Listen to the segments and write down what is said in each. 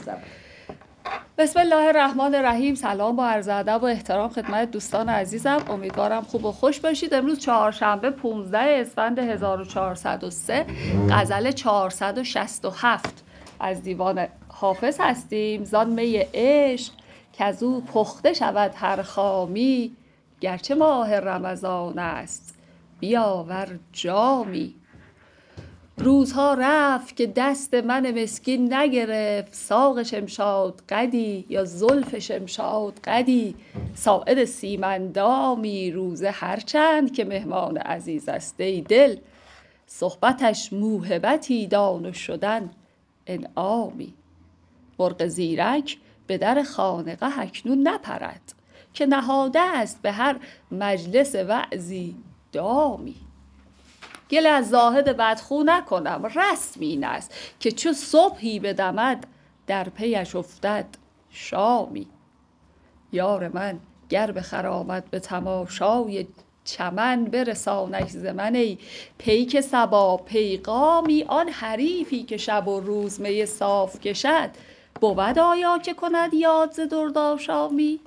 عزیزم. بسم الله الرحمن الرحیم. سلام با عرض ادب و احترام خدمت دوستان عزیزم. امیدوارم خوب و خوش باشید. امروز چهارشنبه 15 اسفند 1403 غزل 467 از دیوان حافظ هستیم. زان می عشق کزو پخته شود هر خامی، گرچه ماه رمضان است بیاور جامی. روزها رفت که دست من مسکین نگرفت ساق شمشاد قدی یا زلف شمشاد قدی، ساعد سیمندامی. روزه هرچند که مهمان عزیز است ای دل، صحبتش موهبتی دان و شدن انعامی. مرغ زیرک به در خانقه اکنون نپرد، که نهاده است به هر مجلس وعظی دامی. گل از زاهد بدخو نکنم، رسم این است که چو صبحی بدمد در پیش افتد شامی. یار من گر بخرامد به تماشای چمن، برسانش ز من ای پیک صبا پیغامی. آن حریفی که شب و روز می صاف کشد، بود آیا که کند یاد ز درد آشامی.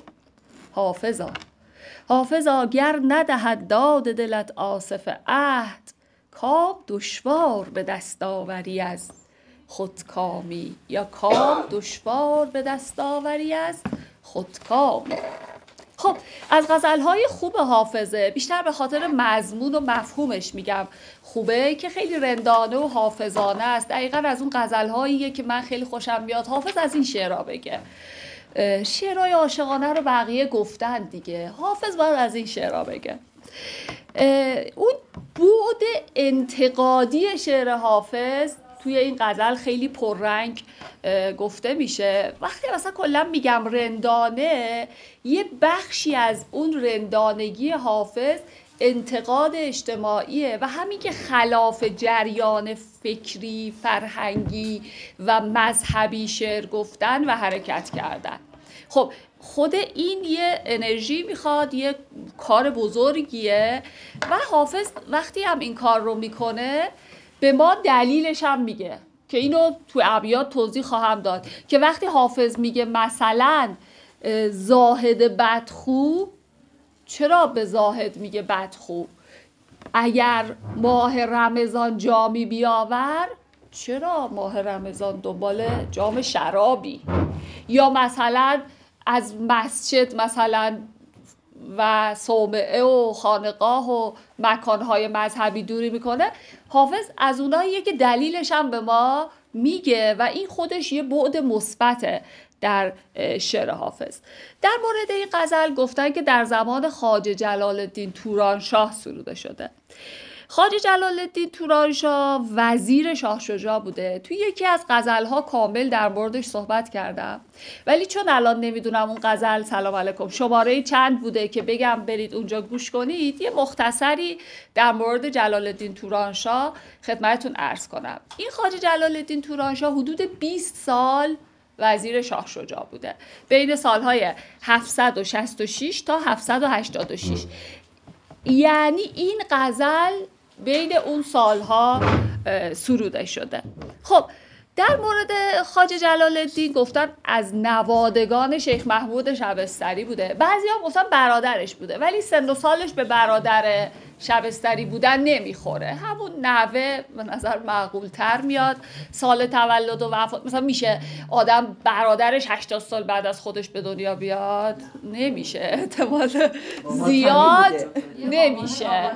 حافظا گر ندهد داد دلت آصف عهد، کام دشوار به دست آوری از خودکامی. یا کام دشوار به دست آوری از خودکامی. خب از غزل‌های خوب حافظه، بیشتر به خاطر مضمون و مفهومش میگم خوبه، که خیلی رندانه و حافظانه است. دقیقاً از اون غزل‌هاییه که من خیلی خوشم میاد حافظ از این شعرها بگه. شعرهای عاشقانه رو بقیه گفتن دیگه، حافظ باید از این شعرها بگه. اون بعد انتقادی شعر حافظ توی این غزل خیلی پررنگ گفته میشه. وقتی مثلا کلا میگم رندانه، یه بخشی از اون رندانگی حافظ انتقاد اجتماعیه و همین که خلاف جریان فکری، فرهنگی و مذهبی شعر گفتن و حرکت کردن. خب خود این یه انرژی میخواد، یه کار بزرگیه و حافظ وقتی هم این کار رو میکنه به ما دلیلش هم میگه که اینو تو ابیات توضیح خواهم داد، که وقتی حافظ میگه مثلا زاهد بدخو، چرا به زاهد میگه بدخو؟ اگر ماه رمضان جامی بیاور، چرا ماه رمضان دنبال جام شرابی؟ یا مثلا از مسجد مثلا و صومعه و خانقاه و مکانهای مذهبی دوری میکنه. حافظ از اوناییه که دلیلش هم به ما میگه و این خودش یه بعد مثبته در شعر حافظ. در مورد این غزل گفتن که در زمان خواجه جلال الدین تورانشاه سروده شده. خواجه جلال الدین تورانشاه وزیر شاه شجاع بوده. توی یکی از غزل‌ها کامل در موردش صحبت کردم، ولی چون الان نمیدونم اون غزل سلام علیکم شماره چند بوده که بگم برید اونجا گوش کنید، یه مختصری در مورد جلال الدین تورانشاه خدمتتون عرض کنم. این خواجه جلال الدین تورانشاه حدود 20 سال وزیر شاه شجاع بوده، بین سالهای 766 تا 786. یعنی این غزل بین اون سالها سروده شده. خب در مورد خواجه جلال الدین گفتن از نوادگان شیخ محمود شبستری بوده. بعضی ها گفتن برادرش بوده، ولی سن و سالش به برادر شبستری بودن نمیخوره. همون نوه به نظر معقول تر میاد. سال تولد و وفات مثلا میشه آدم برادرش 80 سال بعد از خودش به دنیا بیاد؟ نمیشه، احتمال زیاد نمیشه.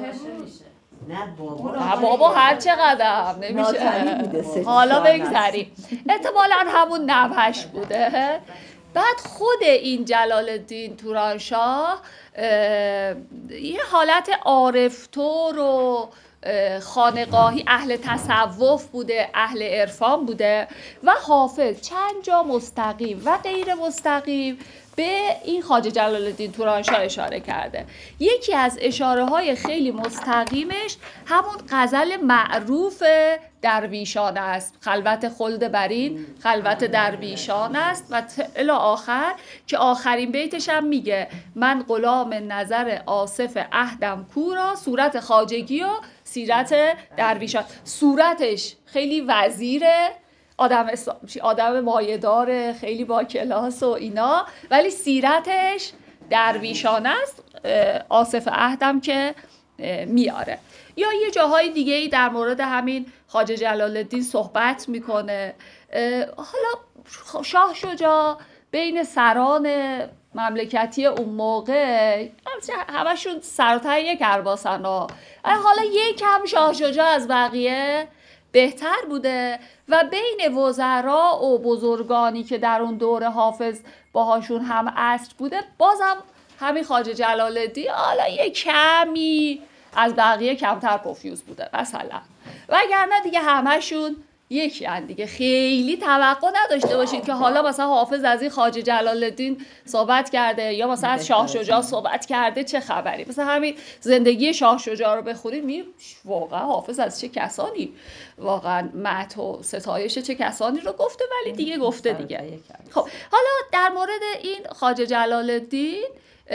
نه بابا هر چقدر نمیشه. حالا بگذاریم احتمالاً همون نوهش بوده. بعد خود این جلال الدین تورانشاه یه حالت عارف‌طور و خانقاهی، اهل تصوف بوده، اهل عرفان بوده و حافظ چند جا مستقیم و غیر مستقیم به این خواجه جلال الدین تورانشاه اشاره کرده. یکی از اشاره های خیلی مستقیمش همون غزل معروف درویشان است، خلوت خلد برین خلوت درویشان است و الی آخر، که آخرین بیتش هم میگه من غلام نظر آصف عهدم کورا، صورت خواجگی و سیرت درویشان. صورتش خیلی وزیره، آدم مایه‌دار، خیلی با کلاس و اینا، ولی سیرتش درویشانه است. آصف عهدم که میاره. یا یه جاهای دیگه ای در مورد همین خواجه جلال الدین صحبت میکنه. حالا شاه شجاع بین سران مملکتی اون موقع همشون سراتر یک کرباسن ها، حالا یکم شاه شجاع از بقیه بهتر بوده و بین وزرا و بزرگانی که در اون دوره حافظ باهاشون هم عصر بوده، بازم همین خواجه جلال الدین حالا یه کمی از بقیه کمتر پرفیوز بوده مثلا، وگرنه دیگه همشون یکی هن دیگه. خیلی توقع نداشته باشید که حالا مثلا حافظ از این خواجه جلال الدین صحبت کرده یا مثلا از شاه شجاع صحبت کرده، چه خبری. مثلا همین زندگی شاه شجاع رو بخونید واقعا حافظ از چه کسانی واقعا مدح و ستایش چه کسانی رو گفته، ولی دیگه گفته دیگه. خب حالا در مورد این خواجه جلال الدین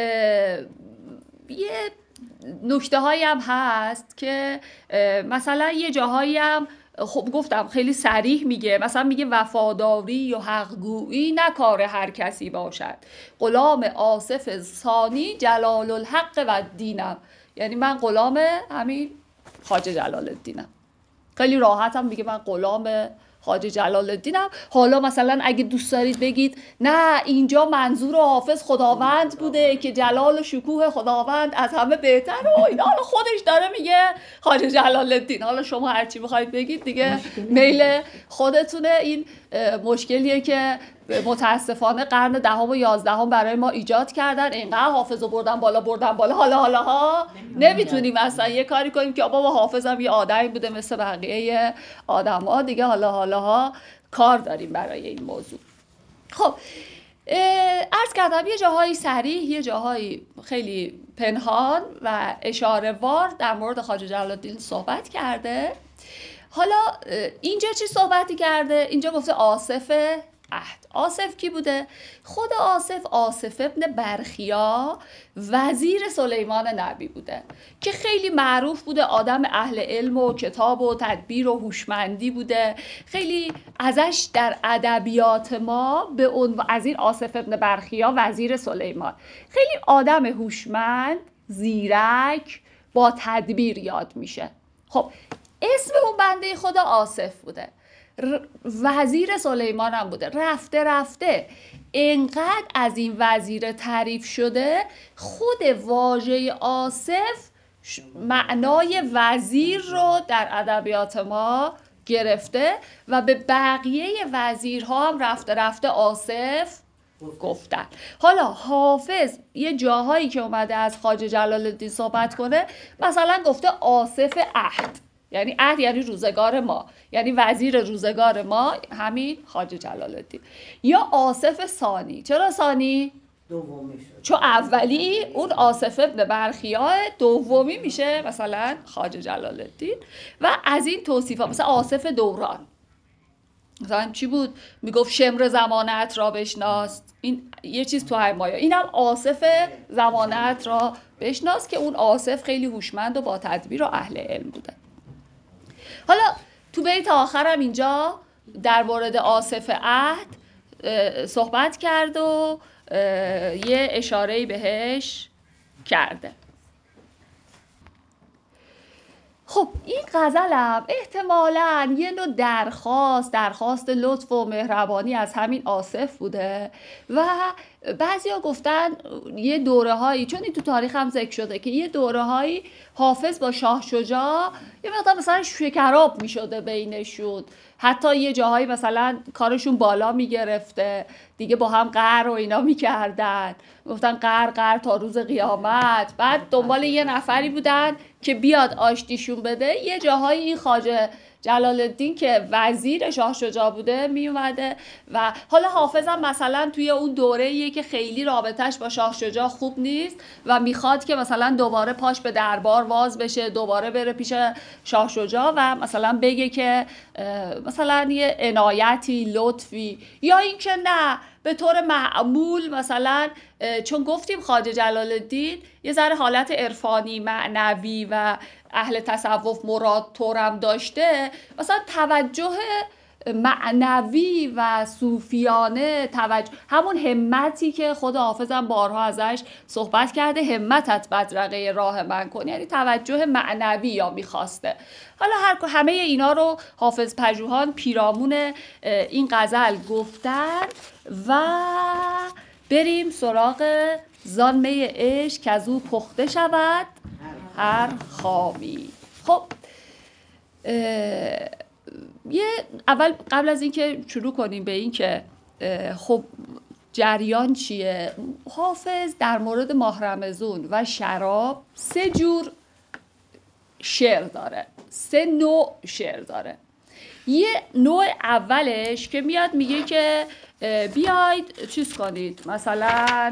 یه نکته هایی هم هست که مثلا یه جاهایی هم خب گفتم خیلی صریح میگه، مثلا میگه وفاداری و حقگویی نه کار هر کسی باشد، غلام آصف ثانی جلال الحق و دینم. یعنی من غلام همین خواجه جلال الدینم. خیلی راحت هم میگه من غلام خواجه جلال الدینم. حالا مثلا اگه دوست دارید بگید نه اینجا منظور حافظ خداوند بوده که جلال و شکوه خداوند از همه بهتر و اینا، حالا خودش داره میگه خواجه جلال الدین. حالا شما هرچی بخواید بگید دیگه میل خودتونه. این مشکلیه که متاسفانه قرن دهم و 11 برای ما ایجاد کردن. اینقدر حافظ رو بردن بالا حالا ها نمیتونیم اصلا یه کاری کنیم که بابا حافظ هم یه آدمی بوده مثل بقیه آدم ها دیگه، حالا ها کار داریم برای این موضوع. خب عرض کردم یه جاهایی صریح، یه جاهایی خیلی پنهان و اشاره وار در مورد خواجه جلال الدین صحبت کرده. حالا اینجا چی صحبتی کرده؟ اینجا گفته آصف عهد. آصف کی بوده؟ خود آصف ابن برخیا وزیر سلیمان نبی بوده که خیلی معروف بوده، آدم اهل علم و کتاب و تدبیر و هوشمندی بوده. خیلی ازش در ادبیات ما به عنوان از این آصف ابن برخیا وزیر سلیمان خیلی آدم هوشمند، زیرک، با تدبیر یاد میشه. خب اسم اون بنده خدا آصف بوده، وزیر سلیمان هم بوده. رفته انقدر از این وزیر تعریف شده، خود واژه آصف معنای وزیر رو در ادبیات ما گرفته و به بقیه وزیرها هم رفته آصف گفتن. حالا حافظ یه جاهایی که اومده از خواجه جلال الدین صحبت کنه، مثلا گفته آصف عهد، یعنی عهد یعنی روزگار ما، یعنی وزیر روزگار ما همین خواجه جلال الدین. یا آصف ثانی. چرا ثانی؟ دومی شد. چون اولی اون آصف ابن برخیا، دومی میشه مثلا خواجه جلال الدین. و از این توصیفا مثلا آصف دوران مثلا چی بود؟ میگفت شمر زمانت را بشناس. این یه چیز تو همایا، اینم آصف زمانت را بشناس که اون آصف خیلی هوشمند و با تدبیر و اهل علم بوده. حالا تو بیت آخرم اینجا در مورد آصف عهد صحبت کرد و یه اشاره‌ای بهش کرده. خب این غزلم احتمالاً یه نوع درخواست لطف و مهربانی از همین آصف بوده و بعضیا گفتن یه دوره‌هایی، چون این تو تاریخ هم ذکر شده که یه دوره‌هایی حافظ با شاه شجاع یه مقدار مثلا شکراب می‌شده بینشون، حتی یه جاهایی مثلا کارشون بالا میگرفته دیگه، با هم قهر و اینا میکردن، گفتن قهر تا روز قیامت. بعد دنبال یه نفری بودن که بیاد آشتیشون بده. یه جاهایی این خواجه جلال الدین که وزیر شاه شجاع بوده میومده و حالا حافظم مثلا توی اون دوره‌ایه که خیلی رابطش با شاه شجاع خوب نیست و میخواد که مثلا دوباره پاش به دربار واز بشه، دوباره بره پیش شاه شجاع و مثلا بگه که مثلا یه عنایتی، لطفی، یا اینکه نه به طور معمول مثلا چون گفتیم خواجه جلال الدین یه ذره حالت عرفانی، معنوی و اهل تصوف مراد طورم داشته، مثلا توجه معنوی و صوفیانه توجه، همون همتی که خود حافظم بارها ازش صحبت کرده، همتت بدرقه راه من کن، یعنی توجه معنوی یا میخواسته. حالا همه اینا رو حافظ پژوهان پیرامون این غزل گفتن و بریم سراغ زان می عشق که از او پخته شود هر خامی. خب اول قبل از اینکه شروع کنیم به این که خب جریان چیه، حافظ در مورد ماه رمضان و شراب 3 جور شعر داره، 3 نوع شعر داره. یه نوع اولش که میاد میگه که بیاید چیز کنید، مثلا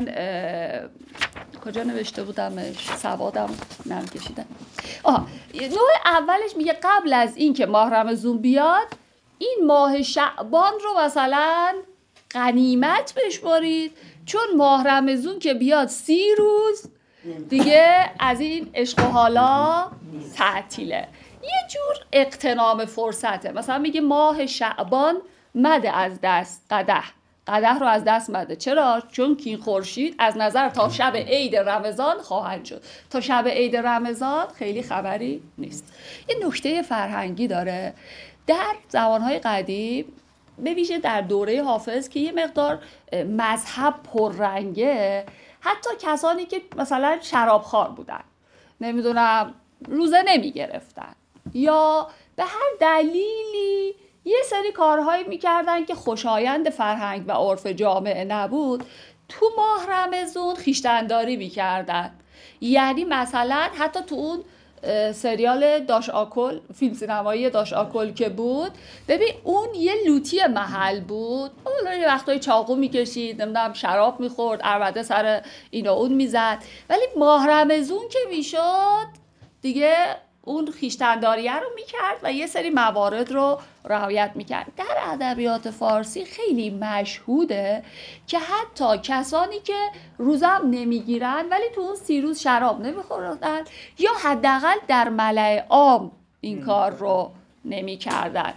کجا نوشته بودمش، سوادم نم کشیدم. نوع اولش میگه قبل از این که ماه رمضان بیاد این ماه شعبان رو مثلا غنیمت بشمارید، چون ماه رمضان که بیاد 30 روز دیگه از این عشق و حالا تعطیله. یه جور اغتنام فرصته، مثلا میگه ماه شعبان مده از دست قدح رو از دست مده. چرا؟ چون کین خورشید از نظر تا شب عید رمضان خواهد شد. تا شب عید رمضان خیلی خبری نیست. یه نکته فرهنگی داره در زمانهای قدیم، به ویژه در دوره حافظ که یه مقدار مذهب پررنگه، حتی کسانی که مثلا شرابخوار بودن، نمیدونم روزه نمی گرفتن یا به هر دلیلی یه سری کارهایی میکردن که خوشایند فرهنگ و عرف جامعه نبود، تو ماه رمضان خویشتن‌داری میکردن. یعنی مثلا حتی تو اون سریال داش آکل، فیلم سینمایی داش آکل که بود، ببین اون یه لوتی محل بود، اون یه وقتای چاقو میکشید، نمیدونم شراب میخورد، عربده سر این و اون میزد، ولی ماه رمضان که میشد دیگه اون خویشتن‌داریه رو میکرد و یه سری موارد رو رعایت میکرد. در ادبیات فارسی خیلی مشهوده که حتی کسانی که روزم نمیگیرن ولی تو اون 30 روز شراب نمیخوردن یا حداقل در ملأ عام این کار رو نمیکردن.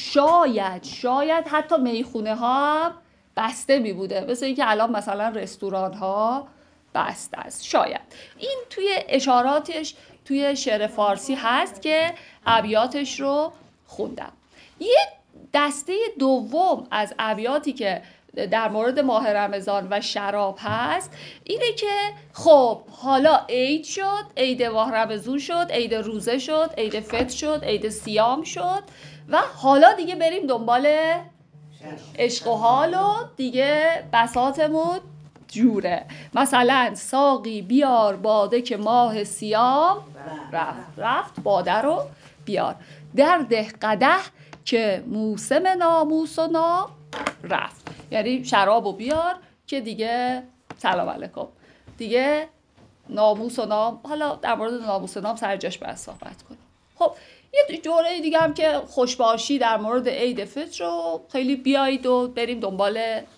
شاید حتی میخونه ها هم بسته میبوده، مثل اینکه الان مثلا رستوران ها بسته است. شاید این توی اشاراتش توی شعر فارسی هست که ابیاتش رو خوندم. یه دسته دوم از ابیاتی که در مورد ماه رمضان و شراب هست اینه که خب حالا عید شد، عید ماه رمضان شد، عید روزه شد، عید فطر شد، عید صیام شد و حالا دیگه بریم دنبال عشق و حال و دیگه بساطمون جوره. مثلا ساقی بیار باده که ماه صیام رفت باده رو بیار، در ده قدح که موسم ناموس و نام رفت. یعنی شرابو بیار که دیگه سلام علیکم دیگه ناموس و نام، حالا در مورد ناموس و نام سر جاش باید صحبت کنیم. خب یه جوره دیگه هم که خوشباشی در مورد عید فطر رو خیلی بیایید و بریم دنبال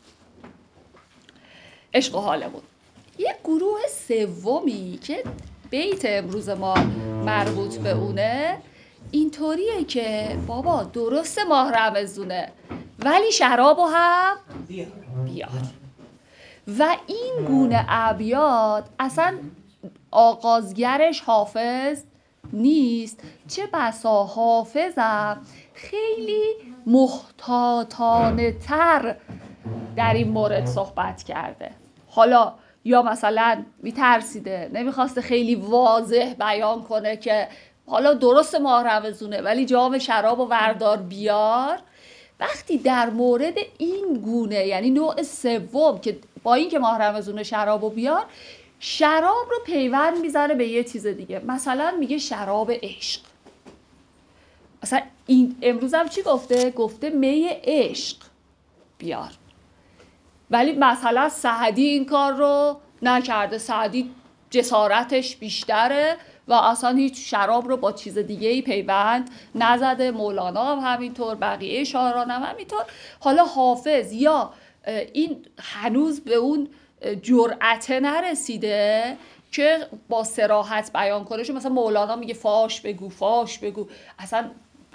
عشق و حالمون. یه گروه سومی که بیت امروز ما مربوط به اونه اینطوریه که بابا درست ماه رمضونه ولی شرابو هم بیار. و این گونه ابیات اصلا آغازگرش حافظ نیست، چه بسا حافظم خیلی محتاطانه تر در این مورد صحبت کرده. حالا یا مثلا میترسیده، نمیخواسته خیلی واضح بیان کنه که حالا درست ماه رمضونه ولی جام شراب و وردار بیار. وقتی در مورد این گونه، یعنی نوع سوم که با این که ماه رمضونه شراب و بیار، شراب رو پیوند میزنه به یه چیز دیگه، مثلا میگه شراب عشق. مثلا این امروز هم چی گفته می عشق بیار، ولی مثلا سعدی این کار رو نکرده. سعدی جسارتش بیشتره و اصلا هیچ شراب رو با چیز دیگه ای پیوند نزده. مولانا هم همینطور، بقیه شاعران هم همینطور. حالا حافظ یا این هنوز به اون جرأته نرسیده که با صراحت بیان کنه. مثلا مولانا میگه فاش بگو، اصلا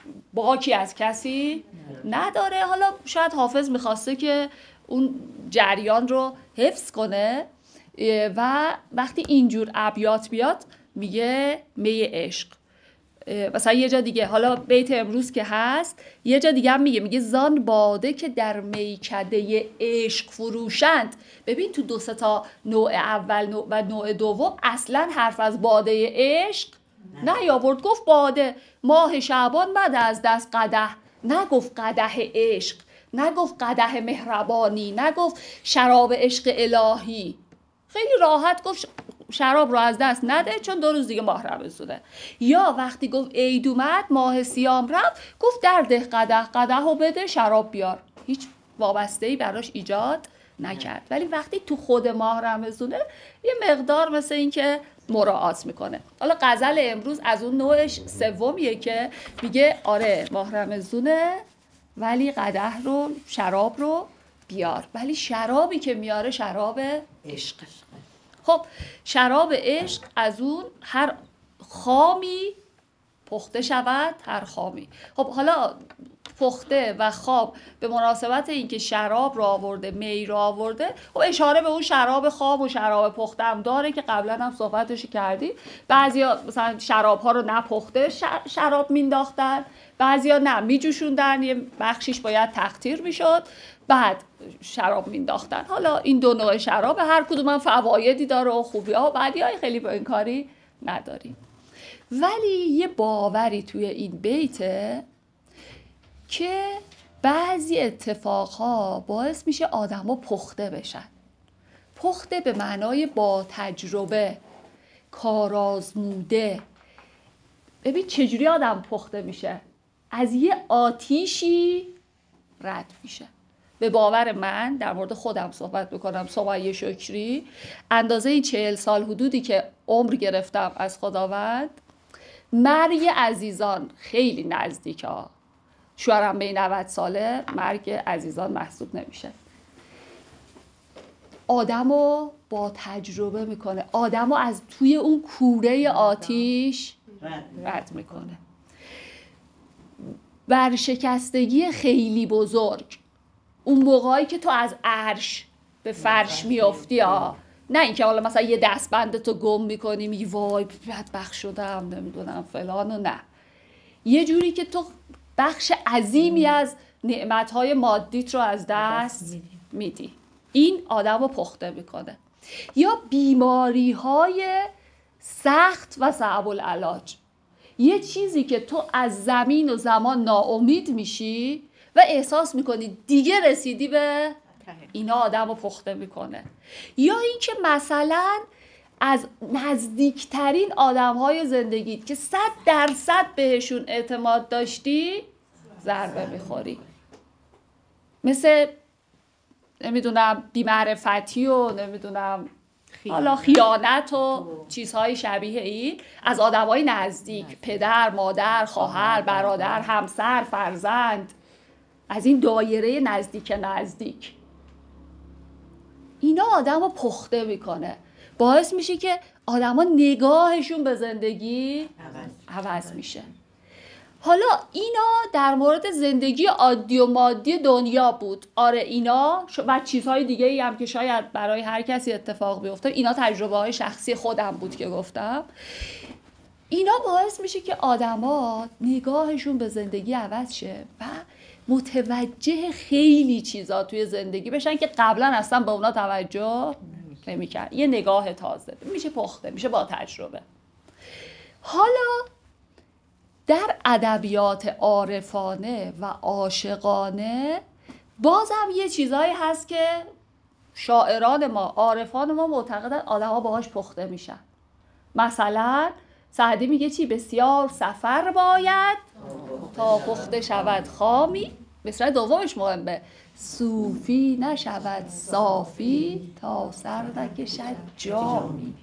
باکی از کسی نداره. حالا شاید حافظ میخواسته که اون جریان رو حفظ کنه و وقتی اینجور ابیات بیاد میگه می عشق. مثلا یه جا دیگه، حالا بیت امروز که هست، یه جا دیگه هم میگه زان باده که در میکده عشق فروشند. ببین تو 2 تا نوع اول و نوع دوم اصلا حرف از باده عشق نیاورد. گفت باده ماه شعبان بعد از دست قدح، نگفت قدح عشق، نگفت قدح مهربانی، نگفت شراب عشق الهی. خیلی راحت گفت شراب رو از دست نده چون 2 روز دیگه ماه رمضونه. یا وقتی گفت عید اومد ماه صیام رفت، گفت در ده قدح رو بده شراب بیار. هیچ وابسته‌ای براش ایجاد نکرد. ولی وقتی تو خود ماه رمضونه یه مقدار مثل این که مراعات میکنه. حالا غزل امروز از اون نوعش سومیه که میگه آره ماه رمضونه ولی قدح رو شراب رو بیار. ولی شرابی که میاره شراب عشق. خب شراب عشق از اون هر خامی پخته شود، هر خامی. خب حالا پخته و خام به مناسبت اینکه شراب رو آورده، می رو آورده، خب اشاره به اون شراب خام و شراب پخته هم داره که قبلا هم صحبتش کردی. بعضیا مثلا شراب ها رو نپخته شراب مینداختن، بعضیا نه میجوشوندن، یه بخشیش باید تقطیر میشد بعد شراب مینداختن. حالا این 2 نوع شراب هر کدوم هم فوایدی داره و خوبی ها، بعدی های خیلی با این کاری نداریم. ولی یه باوری توی این بیته که بعضی اتفاقها باعث میشه آدما پخته بشن. پخته به معنای با تجربه، کارآزموده. ببین چجوری آدم پخته میشه؟ از یه آتیشی رد میشه. به باور من، در مورد خودم صحبت بکنم، سمیه شکری، اندازه این 40 سال حدودی که عمر گرفتم از خداوند، مرگ عزیزان خیلی نزدیک ها. شوهرم به 90 ساله، مرگ عزیزان محسوب نمیشه. آدمو با تجربه میکنه، آدمو از توی اون کوره آتیش رد میکنه. ورشکستگی خیلی بزرگ، اون موقعی که تو از عرش به فرش میافتی ها، نه اینکه حالا مثلا یه دستبندتو گم میکنی میگی وای بدبخت شدم نمیدونم فلان، و نه، یه جوری که تو بخش عظیمی از نعمتهای مادیت رو از دست میدی. این آدمو پخته میکنه. یا بیماریهای سخت و صعب العلاج، یه چیزی که تو از زمین و زمان ناامید میشی و احساس میکنی دیگه رسیدی به اینا، آدمو پخته میکنه. یا اینکه مثلا از نزدیکترین آدمهای زندگیت که 100% بهشون اعتماد داشتی ضربه میخوری، مثل نمیدونم بی‌معرفتی و نمیدونم حالا خیانت و چیزهای شبیه این از آدمای نزدیک، پدر، مادر، خواهر، برادر، همسر، فرزند، از این دایره نزدیک. اینا آدمو پخته میکنه، باعث میشه که آدما نگاهشون به زندگی عوض میشه. حالا اینا در مورد زندگی عادی و مادی دنیا بود. آره اینا و چیزهای دیگه ای هم که شاید برای هر کسی اتفاق بیفته، اینا تجربه های شخصی خودم بود که گفتم. اینا باعث میشه که آدما نگاهشون به زندگی عوض شه و متوجه خیلی چیزا توی زندگی بشن که قبلا اصلا به اونا توجه نمی‌کرد. یه نگاه تازه میشه پخته، میشه با تجربه. حالا در ادبیات عارفانه و عاشقانه بازم یه چیزایی هست که شاعران ما، عارفان ما معتقدن آدم‌ها باهاش پخته میشن. مثلا سعدی میگه چی؟ بسیار سفر باید تا پخته شود خامی. مصرع دومش مهمه، صوفی نشود صافی تا سر نکشد جامی.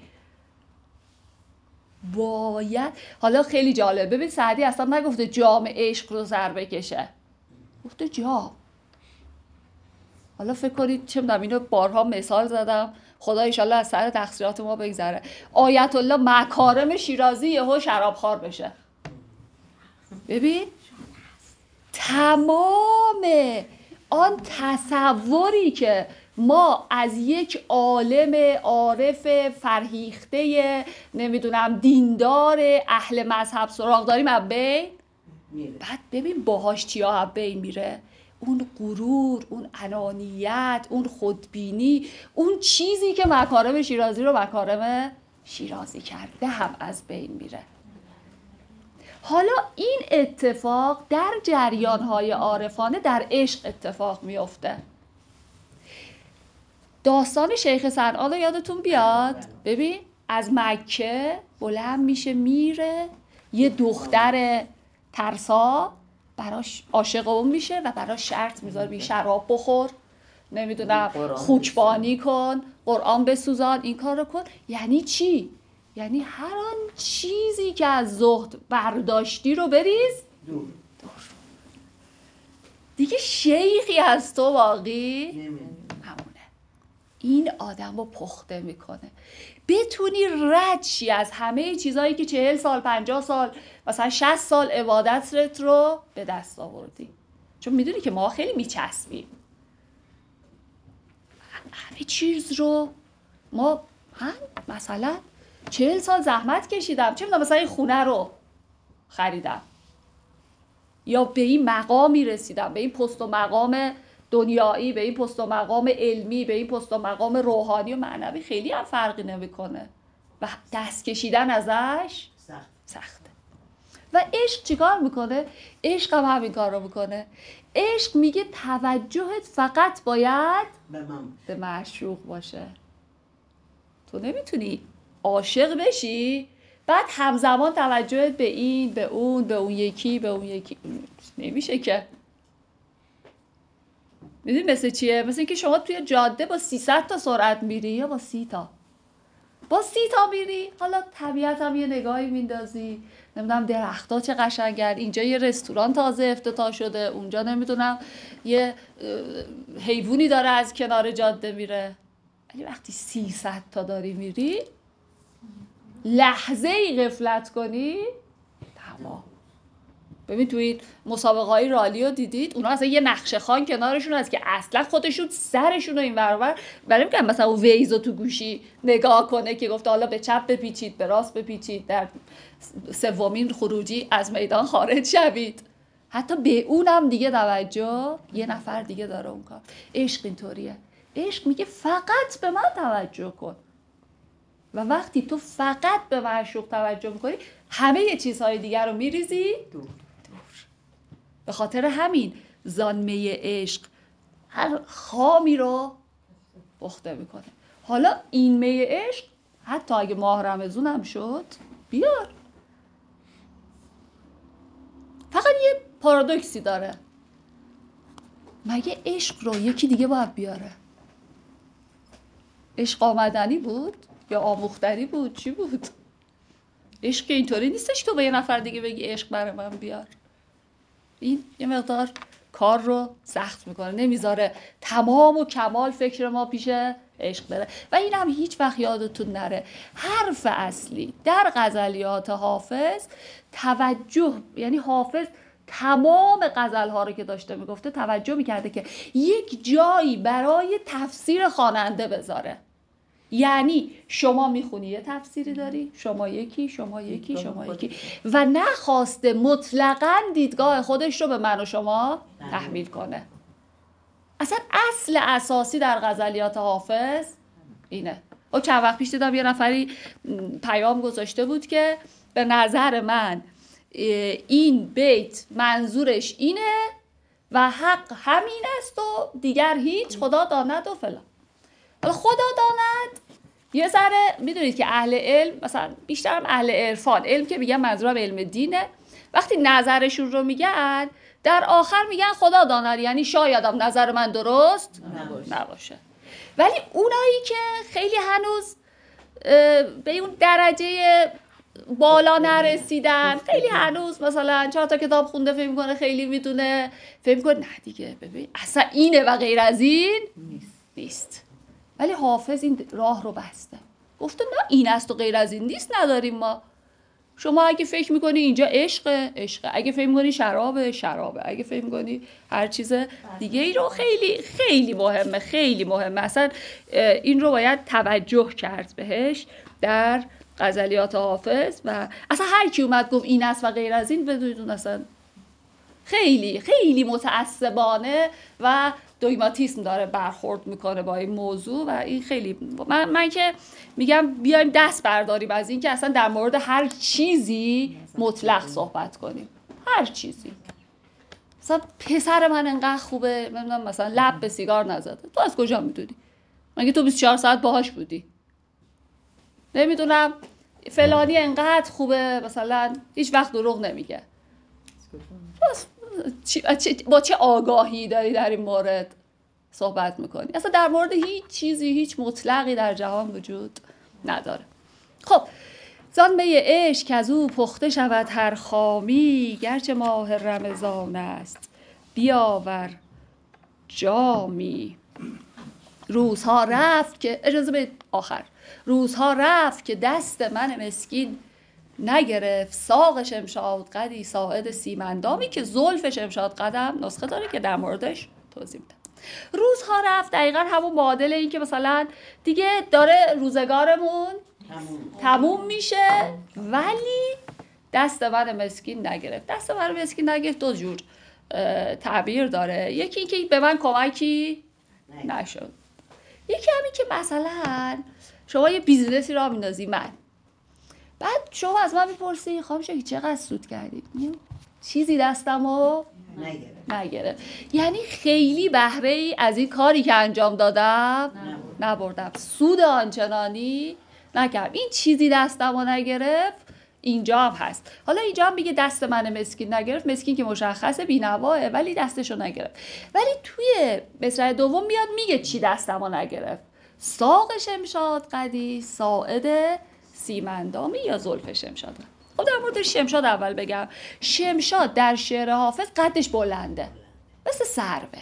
باید، حالا خیلی جالب، ببین سعدی اصلا نگفته جام عشق رو سر بکشه، گفته جام. حالا فکر کنید چه میدونم، اینو بارها مثال زدم، خدا ایشالله از سر تقصیرات ما بگذره. آیت الله مکارم شیرازی یهو شرابخوار بشه. ببین تمام آن تصوری که ما از یک عالم عارف فرهیخته نمیدونم دیندار اهل مذهب سراغ داریم از بین میره. بعد ببین باهاش چیا از بین میره، اون غرور، اون انانیت، اون خودبینی، اون چیزی که مکارم شیرازی رو مکارم شیرازی کرده هم از بین میره. حالا این اتفاق در جریان‌های عارفانه در عشق اتفاق میفته. داستان شیخ صنعان رو یادتون بیاد؟ ببین از مکه بلند میشه میره، یه دختر ترسا براش عاشق اون میشه و براش شرط میذاره بی شراب بخور، نمیدونم خوکبانی کن، قرآن بسوزان، این کار رو کن. یعنی چی؟ یعنی هر آن چیزی که از زهد برداشتی رو بریز دور. دیگه شیخی از تو واقعی همونه. این آدم رو پخته میکنه بتونی رد شی از همه چیزایی که 40 سال 50 سال مثلا 60 سال عبادت رو به دست آوردی. چون میدونی که ما خیلی میچسبیم همه چیز رو. ما مثلا 40 سال زحمت کشیدم، چه میدونم مثلا این خونه رو خریدم یا به این مقامی رسیدم، به این پست و مقام دنیایی، به این پست و مقام علمی، به این پست و مقام روحانی و معنوی خیلی هم فرقی نمیکنه و دست کشیدن ازش سخته. و عشق چیکار میکنه؟ عشق هم همین کار رو میکنه. عشق میگه توجهت فقط باید به معشوق باشه. تو نمیتونی عاشق بشی بعد همزمان توجهت به این، به اون یکی، به اون یکی نمیشه که. میدونی مثل چیه؟ مثل اینکه شما توی جاده با 300 تا سرعت میری یا با 30 تا. با 30 تا میری، حالا طبیعت هم یه نگاهی میندازی، نمیدونم درخت‌ها چه قشنگن، اینجا یه رستوران تازه افتتاح شده، اونجا نمیدونم یه حیوانی داره از کنار جاده میره. ولی وقتی 300 تا داری میری، لحظه ای غفلت کنی تمام. ببین توی مسابقه‌های رالیو دیدید اونا اصلا یه نقشه خوان کنارشون هست که اصلا خودشون سرشون رو این ور اون ور برای میگن مثلا اون ویزو تو گوشی نگاه کنه که گفته حالا به چپ بپیچید، به راست بپیچید، در سومین خروجی از میدان خارج شوید. حتی به اونم دیگه توجه یه نفر دیگه داره اون کار. عشق اینطوریه. عشق میگه فقط به من توجه کن. و وقتی تو فقط به معشوق توجه میکنی همه چیزهای دیگر رو میریزی دور. به خاطر همین زانمه عشق هر خامی رو پخته میکنه. حالا این می عشق حتی اگه ماه رمضون هم شد بیار. فقط یه پارادوکسی داره، مگه عشق رو یکی دیگه باید بیاره؟ عشق آمدنی بود یا آموختنی بود؟ چی بود؟ عشق اینطوری نیستش تو به یه نفر دیگه بگی عشق برای من بیار. این یه مقدار کار رو سخت میکنه، نمیذاره تمام و کمال فکر ما پیش عشق بره. و این هم هیچ وقت یادتون نره حرف اصلی در غزلیات حافظ توجه، یعنی حافظ تمام غزلها رو که داشته میگفته توجه میکرده که یک جایی برای تفسیر خواننده بذاره. یعنی شما میخونی یه تفسیری داری، شما یکی و نخواسته مطلقاً دیدگاه خودش رو به من و شما تحمیل کنه. اصلا اصل اساسی در غزلیات حافظ اینه. و چند وقت پیش دیدم یه نفری پیام گذاشته بود که به نظر من این بیت منظورش اینه و حق همین است و دیگر هیچ، خدا داند و فلان. خدا داند یه ذره میدونید که اهل علم، مثلا بیشترم اهل عرفان، علم که میگن منظورم علم دینه، وقتی نظرشون رو میگن در آخر میگن خدا داند، یعنی شایدم نظر من درست نباشه. ولی اونایی که خیلی هنوز به اون درجه بالا نرسیدن، خیلی هنوز مثلا 4 تا کتاب خونده فکر میکنه خیلی میدونه، فکر میکنه نه دیگه ببین اصلا اینه و غیر از این نیست. ولی حافظ این راه رو بسته، گفته نه این است و غیر از این نیست نداریم ما. شما اگه فکر میکنی اینجا عشقه، اگه فکر میکنی شرابه، اگه فکر میکنی هر چیز دیگه ای رو. خیلی خیلی مهمه، خیلی مهمه. اصلا این رو باید توجه کرد بهش در غزلیات حافظ. و اصلا هر کی اومد گفت این است و غیر از این، بدونید اصلا خیلی خیلی متعصبانه و دوگماتیسم داره برخورد میکنه با این موضوع. و این خیلی من که میگم بیایم دست برداریم از این که اصلا در مورد هر چیزی مطلق صحبت کنیم. هر چیزی. مثلا پسر من انقدر خوبه، مثلا لب به سیگار نزده، تو از کجا میدونی؟ مگه تو 24 ساعت باهاش بودی؟ نمیدونم فلانی انقدر خوبه، مثلا هیچ وقت دروغ نمیگه. با چه آگاهی داری در این مورد صحبت میکنی؟ اصلا در مورد هیچ چیزی هیچ مطلقی در جهان وجود نداره. خب زان می عشق که از او پخته شود هر خامی، گرچه ماه رمضان است بیاور جامی. روزها رفت که اجازه به آخر، روزها رفت که دست من مسکین نگرفت ساق شمشاد قدی ساعد سیمندامی، که زلف شمشاد قدم نسخه داره که در موردش توضیح میدم. روزها رفت دقیقا همون معادل این که مثلا دیگه داره روزگارمون تموم میشه، ولی دست من مسکین نگرفت. دست من مسکین نگرفت دو جور تعبیر داره. یکی این که به من کمکی نشد، یکی همین که مثلا شما یه بیزنسی را میندازی، من بعد شما از من میپرسی خانم شکری چقدر سود کردی؟ چیزی دستمو نگرفت. یعنی خیلی بهره ای از این کاری که انجام دادم نبردم، سود آنچنانی نکردم. این چیزی دستمو نگرفت اینجا هم هست. حالا اینجا هم میگه دست من مسکین نگرفت. مسکین که مشخصه بینواه، ولی دستشو نگرفت. ولی توی مصرع دوم میاد میگه چی دستمو نگرفت: ساق شمشاد قدی ساعد سیمندامی یا زلف شمشاد. خب در مورد شمشاد اول بگم. شمشاد در شعر حافظ قدش بلنده، مثل سروه.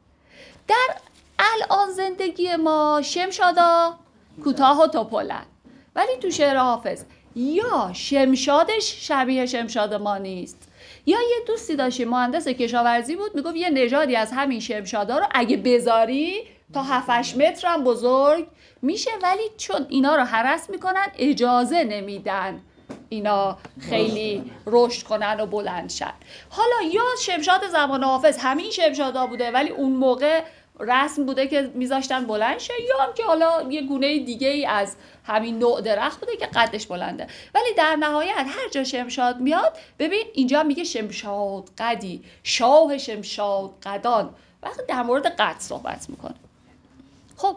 در الان زندگی ما شمشادا کوتاه و توپلن، ولی تو شعر حافظ یا شمشادش شبیه شمشاد ما نیست، یا یه دوستی داشتیم مهندس کشاورزی بود، میگفت یه نژادی از همین شمشادا رو اگه بذاری تا 7-8 متر هم بزرگ میشه، ولی چون اینا رو هرس میکنن اجازه نمیدن اینا خیلی رشد کنن و بلند شن. حالا یا شمشاد زمان حافظ همین شمشادا بوده، ولی اون موقع رسم بوده که میذاشتن بلند شه، یا هم که حالا یه گونه دیگه ای از همین نوع درخت بوده که قدش بلنده. ولی در نهایت هر جا شمشاد میاد، ببین اینجا میگه شمشاد قدی، شاه شمشاد قدان، وقتی در مورد قد صحبت میکنه. خب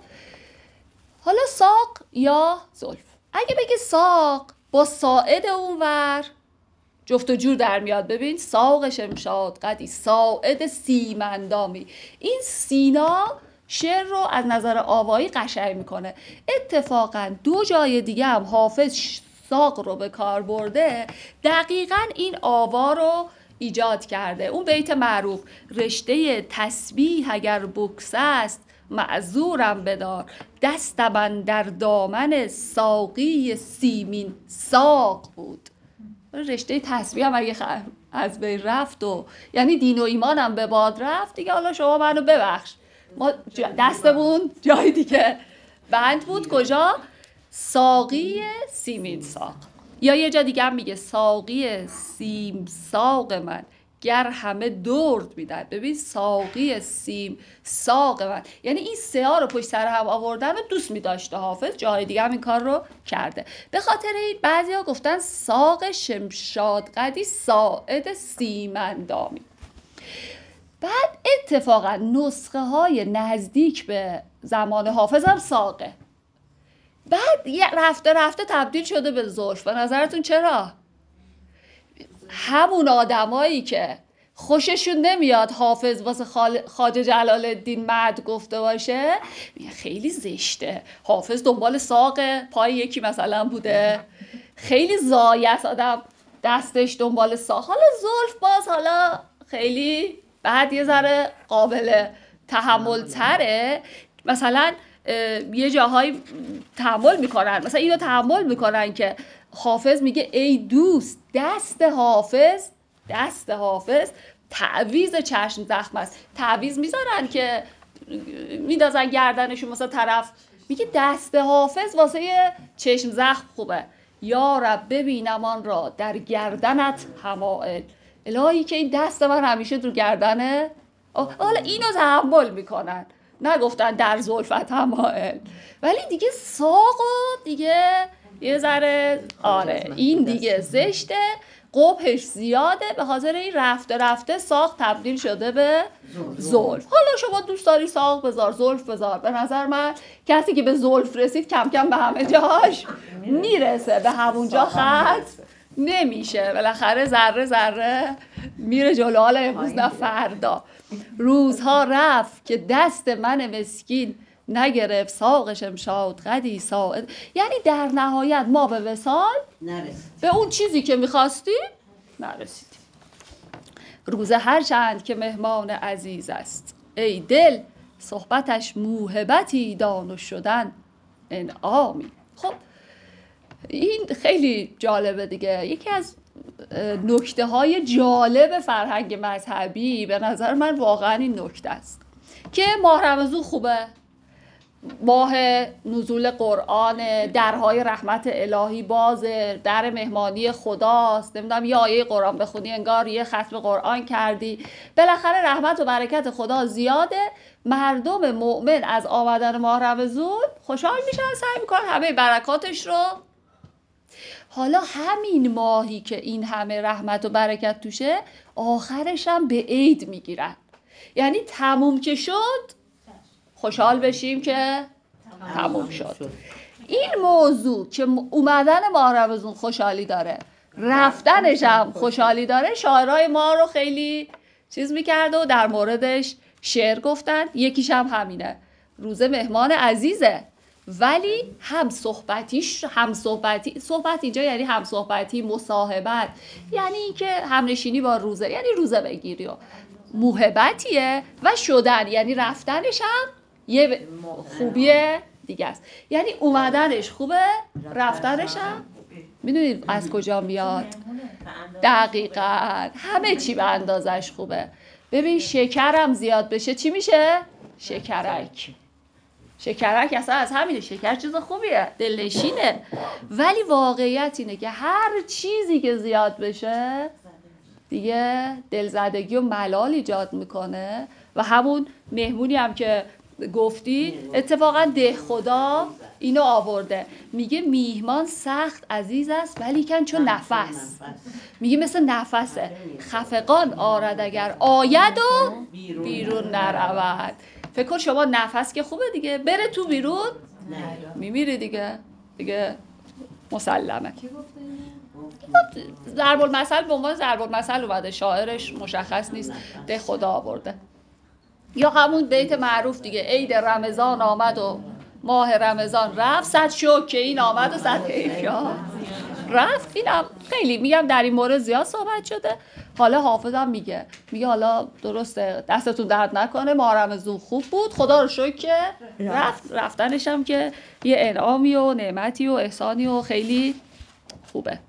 حالا ساق یا زلف، اگه بگه ساق با ساعد اونور جفت و جور در میاد. ببین ساق شمشاد قدی ساعد سیمندامی، این سینا شعر رو از نظر آوایی قشنگ میکنه. اتفاقا دو جای دیگه هم حافظ ساق رو به کار برده، دقیقا این آوا رو ایجاد کرده. اون بیت معروف: رشته تسبیح اگر بکس است معذورم بدار، دست من در دامن ساقی سیمین ساق بود. رشته تسبیح هم اگه از بین رفت و یعنی دین و ایمانم به باد رفت دیگه، حالا شما منو ببخش، ما دستمون جای دیگه بند بود. کجا؟ ساقی سیمین ساق. یا یه جا دیگه هم میگه ساقی سیم ساق من گر همه درد میدن. ببین ساقی سیم ساق من، یعنی این سه ها رو پشت سر هم آوردن و دوست می‌داشته حافظ. جای دیگه هم این کار رو کرده. به خاطر این بعضیا گفتن ساق شمشاد قدی ساعد سیمندامی. بعد اتفاقا نسخه های نزدیک به زمان حافظ هم ساقه، بعد رفته رفته تبدیل شده به زلف. به نظرتون چرا؟ همون آدمایی که خوششون نمیاد حافظ واسه خواجه جلال الدین مرد گفته باشه، میگه خیلی زشته، حافظ دنبال ساق پای یکی مثلا بوده، خیلی ضایع است آدم دستش دنبال ساق. حالا زلف باز حالا خیلی بعد یه ذره قابل تحمل تره. مثلا یه جاهایی تحمل میکنن، مثلا اینو تحمل میکنن که حافظ میگه ای دوست دست حافظ تعویض چشم زخم است. تعویض میذارن که میدازن گردنشون مثلا طرف، میگه دست حافظ واسه چشم زخم خوبه. یا رب ببینم آن را در گردنت حمائل، الهی که این دست من همیشه تو گردنه. حالا اینو تحمل میکنن، نگفتن در زلفت حمائل، ولی دیگه ساقو دیگه یه ذره آره این دیگه زشته، قبحش زیاده، به خاطر این رفته ساق تبدیل شده به زلف. حالا شما دوست داری ساق بذار، زلف بذار، به نظر من کسی که به زلف رسید کم کم به همه جاش میرسه، به همونجا خط نمیشه، بالاخره ذره ذره میره جلو. حالا امروز نه فردا. روزها رفت که دست من مسکین نگرفت، ساق شمشاد قدی ساعد. یعنی در نهایت ما به وصال به اون چیزی که میخواستیم نرسیدیم. روز هر چند که مهمان عزیز است، ای دل صحبتش موهبتی دان و شدن انعامی. خب این خیلی جالبه دیگه. یکی از نکته های جالب فرهنگ مذهبی به نظر من واقعا این نکته است که ماه رمضان خوبه، ماه نزول قرآن، درهای رحمت الهی بازه، در مهمانی خداست، نمیدونم یه آیه قرآن بخونی انگار یه ختم قرآن کردی، بالاخره رحمت و برکت خدا زیاده. مردم مؤمن از آمدن ماه رمضان خوشحال میشن، سعی میکنن همه برکاتش رو. حالا همین ماهی که این همه رحمت و برکت توشه، آخرش هم به عید میگیرن، یعنی تموم که شد خوشحال بشیم که تموم شد. این موضوع که اومدن ماه رمضان خوشحالی داره، رفتنش هم خوشحالی داره، شاعرای ما رو خیلی چیز میکرده و در موردش شعر گفتن. یکیش هم همینه، روزه مهمان عزیزه، ولی صحبت اینجا یعنی هم صحبتی، مصاحبت، یعنی اینکه همنشینی با روزه، یعنی روزه بگیری، و موهبتیه و شدن یعنی رفتنش هم یه خوبی دیگه است. یعنی اومدنش خوبه، رفتنش هم میدونید از کجا میاد؟ دقیقاً همه چی به اندازش خوبه. ببین شکرم زیاد بشه چی میشه؟ شکرک اصلا از همینه، شکر چیز خوبیه، دلنشینه، ولی واقعیت اینه که هر چیزی که زیاد بشه دیگه دلزدگی و ملال ایجاد میکنه. و همون مهمونی هم که گفتی، اتفاقا ده خدا اینو آورده، میگه میهمان سخت عزیز است ولیکن چون نفس، میگه مثل نفسه، خفقان آرد اگر آید و بیرون نرود. فکر کن شما نفس که خوبه دیگه، بره تو بیرون میمیری دیگه مسلمه. ضرب المثل به عنوان ضرب المثل اومده، شاعرش مشخص نیست، ده خدا آورده. یا همون بیت معروف دیگه، عید رمضان آمد و ماه رمضان رفت، صد شکر که این آمد و صد حیف رفت. اینم خیلی میگم در این مورد زیاد صحبت شده. حالا حافظم میگه حالا درسته، دستتون درد نکنه، ماه رمضان خوب بود، خدا رو شکر که رفتنش هم که یه انعامی و نعمتی و احسانی و خیلی خوبه.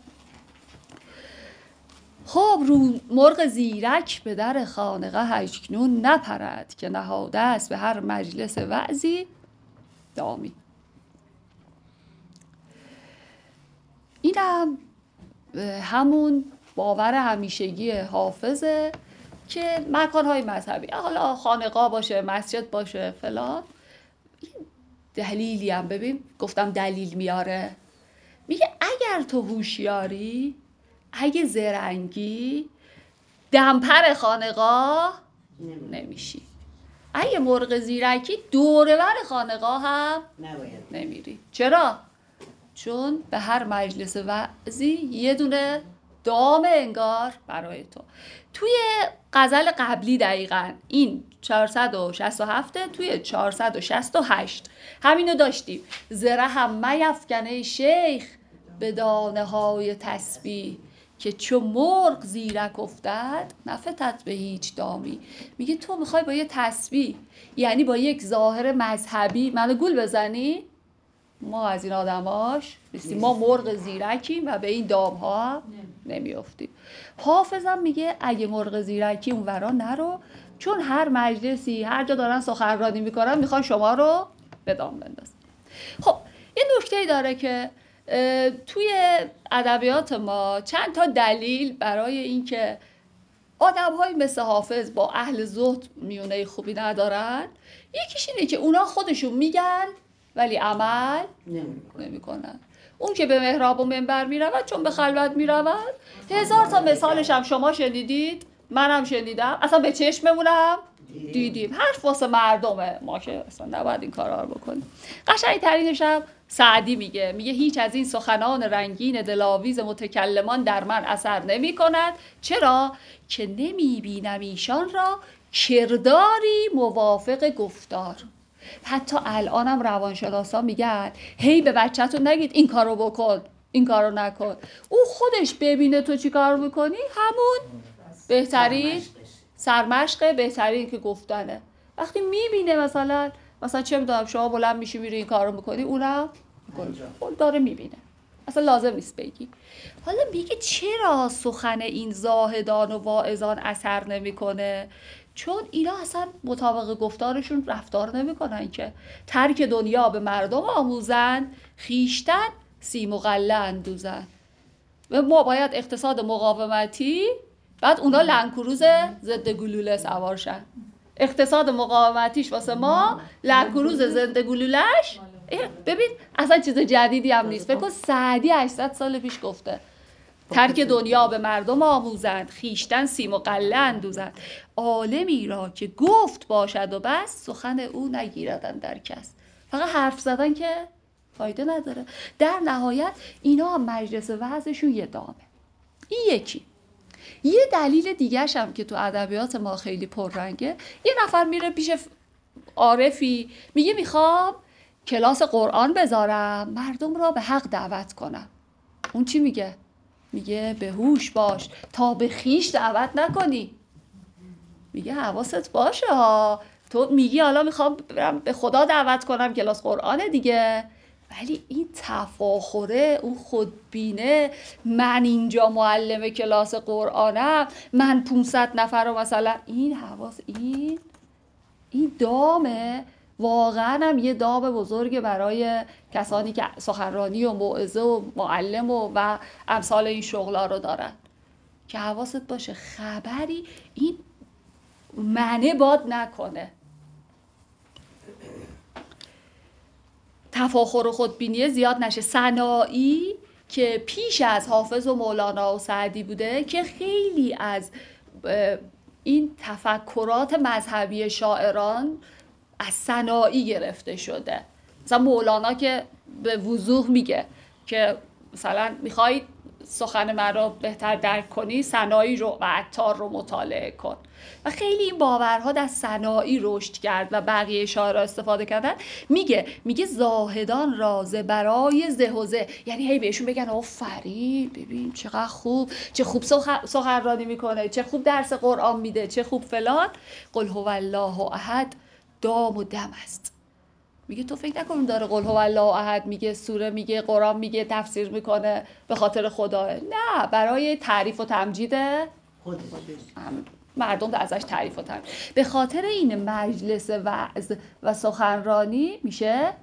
خب مرغ زیرک به در خانقه اکنون نپرد، که نهاده است به هر مجلس وعظی دامی. اینم همون باور همیشگی حافظه که مکانهای مذهبی، حالا خانقاه باشه، مسجد باشه، فلان، دلیلی هم ببین گفتم دلیل میاره، میگه اگر تو هوشیاری، اگه زرنگی، دمپر خانقاه نمیشی. اگه مرغ زیرکی دورور خانقاه هم نمیری. چرا؟ چون به هر مجلس وعظی یه دونه دام انگار برای تو. توی غزل قبلی دقیقاً این 467 توی 468 همینو داشتیم. زره هم میفکنه شیخ به دانه های تسبیح، که چو مرغ زیرک افتد نفتد به هیچ دامی. میگه تو میخوای با یه تسبیح، یعنی با یک ظاهر مذهبی منو گول بزنی؟ ما از این آدماش نیستیم، ما مرغ زیرکیم و به این دام ها نمیافتیم. حافظم میگه اگه مرغ زیرکی اون ورا نرو، چون هر مجلسی هر جا دارن سخنرانی میکنن میخوان شما رو به دام بندازن. خب این نکته داره که توی ادبیات ما چند تا دلیل برای اینکه آدم‌هایی مثل حافظ با اهل زهد میونه خوبی ندارن، یکیش اینه که اونا خودشون میگن ولی عمل نمی‌کنن. اون که به محراب و منبر میرود چون به خلوت میرود، هزار تا مثالش هم شما شنیدید، منم شنیدم، اصلا به چشممونم دیدیم. حرف واسه مردمه، ما که اصلا نباید این کارا رو بکنیم. قشنگ ترینش هم سعدی میگه هیچ از این سخنان رنگین دلاویز متکلمان در من اثر نمی کند. چرا؟ که نمی بینم ایشان را کرداری موافق گفتار. حتی الانم روانشناسا میگن هی به بچه‌تون نگید این کارو بکن این کارو نکن، او خودش ببینه تو چی کار میکنی همون بهترین سرمشق بهترین که گفتنه. وقتی میبینه مثلا چه میدونم شما بلند میشی میری این کارو میکنی، اونم داره میبینه، اصلا لازم نیست بگی. حالا میگه چرا سخن این زاهدان و واعظان اثر نمیکنه؟ چون اینا اصلا مطابق گفتارشون رفتار نمیکنن، که ترک دنیا به مردم آموزن، خیشتن سیم و غله اندوزن. و ما باید اقتصاد مقاومتی، بعد اونا لنکروز ضد گلوله سوار شن. اقتصاد مقاومتیش واسه ما، لنکروز ضد گلوله‌اش. ببین اصلا چیز جدیدی هم نیست. فکر کن سعدی 800 سال پیش گفته ترک دنیا به مردم آموزند، خیشتن سیم و غله اندوزند. عالمی را که گفت باشد و بس، سخن او نگیردن در کس. فقط حرف زدن که فایده نداره. در نهایت اینا هم مجلس وعظشون یه دامه. این یکی. یه دلیل دیگه‌ش هم که تو ادبیات ما خیلی پررنگه، یه نفر میره پیش عارفی میگه میخوام کلاس قرآن بذارم، مردم را به حق دعوت کنم. اون چی میگه؟ میگه به هوش باش تا به خیش دعوت نکنی. میگه حواست باشه ها، تو میگی حالا میخوام برم به خدا دعوت کنم کلاس قرآنه دیگه، ولی این تفاخره، اون خودبینه، من اینجا معلم کلاس قرآنم، من 500 نفر رو مثلا، این حواس، این دامه. واقعا هم یه دام بزرگه برای کسانی که سخنرانی و موعظه و معلم و امثال این شغلا رو دارن، که حواست باشه خبری این منه باد نکنه. تفاخر و خودبینی زیاد نشه. سنایی که پیش از حافظ و مولانا و سعدی بوده، که خیلی از این تفکرات مذهبی شاعران از سنایی گرفته شده. مثلا مولانا که به وضوح میگه که مثلا میخوای سخن من رو بهتر درک کنی، سنایی رو و عطار رو مطالعه کن. و خیلی این باورها در سنایی رشد کرد و بقیه شاعرها استفاده کردن. میگه زاهدان راز برای زه و زه، یعنی هی بهشون بگن آفرین ببین چقدر خوب، چه خوب سخنرانی میکنه، چه خوب درس قرآن میده، چه خوب فلان. قل هو الله احد دام و دم است. میگه تو فکر نکن داره قل هو الله احد میگه، سوره میگه، قرآن میگه، تفسیر میکنه به خاطر خدا. نه، برای تعریف و تمجید مردم ازش تعریف و تمجید. به خاطر این مجلس وعظ و سخنرانی میشه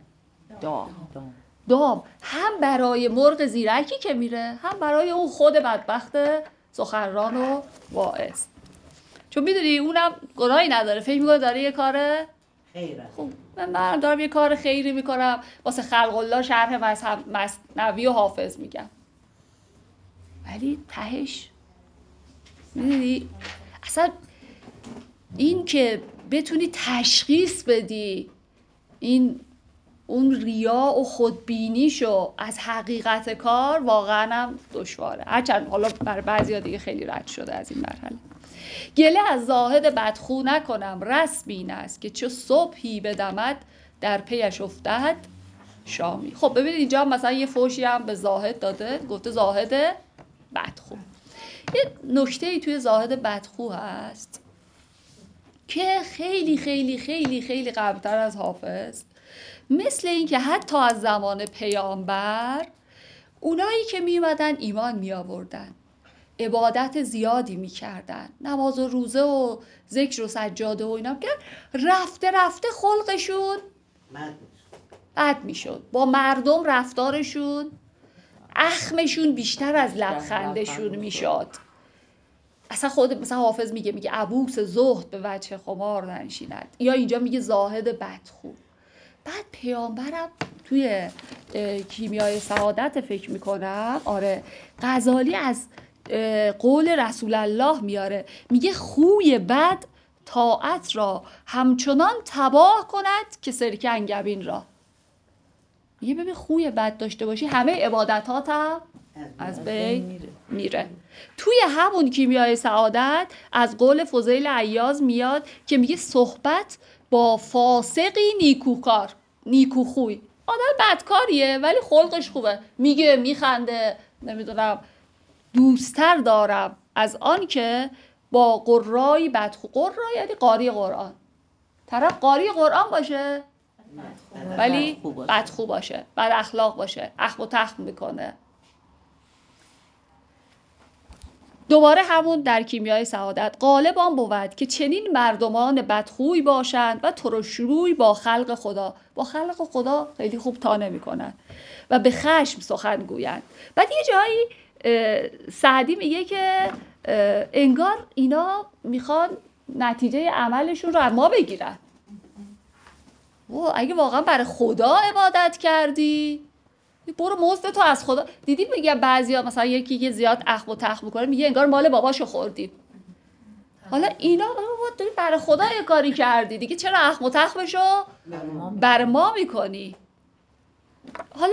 دام، هم برای مرغ زیرکی که میره، هم برای اون خود بدبخت سخنران و واعظ. چون میدونی اونم گناهی نداره، فکر میکنه داره یه کار خیره. خب من دارم یه کار خیری میکنم، واسه خلق الله شرح مثنوی و حافظ میگم، ولی تهش میدونی اصلا این که بتونی تشخیص بدی اون ریا و خودبینیشو از حقیقت کار، واقعا هم دشواره. هرچند حالا برای بعضیا دیگه خیلی رد شده از این مرحله. گله از زاهد بدخو نکنم، رسم این است که چو صبحی بدمد در پیش افتد شامی. خب ببینید اینجا مثلا یه فوشی هم به زاهد داده، گفته زاهد بدخو. یه نکته‌ای توی زاهد بدخو هست که خیلی خیلی خیلی خیلی قبلتر از حافظ، مثل این که حتی از زمان پیامبر اونایی که می اومدن ایمان می آوردن، عبادت زیادی می کردن، نماز و روزه و ذکر و سجاده و اینا کرد، رفته رفته خلقشون بد می شد، با مردم رفتارشون اخمشون بیشتر از لبخندشون می شد. اصلا خود مثلا حافظ میگه عبوس زهد به وجه خمار ننشیند، یا اینجا میگه زاهد بدخو. بعد پیامبرم توی کیمیای سعادت فکر میکنم، آره، غزالی از قول رسول الله میاره، میگه خوی بد طاعت را همچنان تباه کند که سرکه انگبین را. میگه ببین خوی بد داشته باشی همه عبادتات هم از بین میره. توی همون کیمیای سعادت از قول فضیل عیاض میاد که میگه صحبت با فاسقی نیکوکار، نیکوخوی، آدم بدکاریه ولی خلقش خوبه، میگه میخنده، نمیدونم، دوستر دارم از آن که با قرایی بدخو. قرا یعنی قاری قرآن، طرف قاری قرآن باشه ولی بدخو باشه، بد اخلاق باشه، اخم و تخم میکنه. دوباره همون در کیمیای سعادت، غالب آن بود که چنین مردمان بدخوی باشند و ترشروی با خلق خدا، با خلق خدا خیلی خوب تا نمی‌کنند و به خشم سخن گویند. بعد یه جایی سعدی میگه که انگار اینا میخوان نتیجه عملشون رو از ما بگیرن. اگه واقعا برای خدا عبادت کردی برو مزد تو از خدا. دیدید میگن بعضیا مثلا یکی که زیاد اخم و تخم میکنه میگه انگار مال باباشو خوردیم. حالا اینا داری برای خدا یه کاری کردی دیگه، چرا اخم و تخمشو بر ما میکنی؟ حالا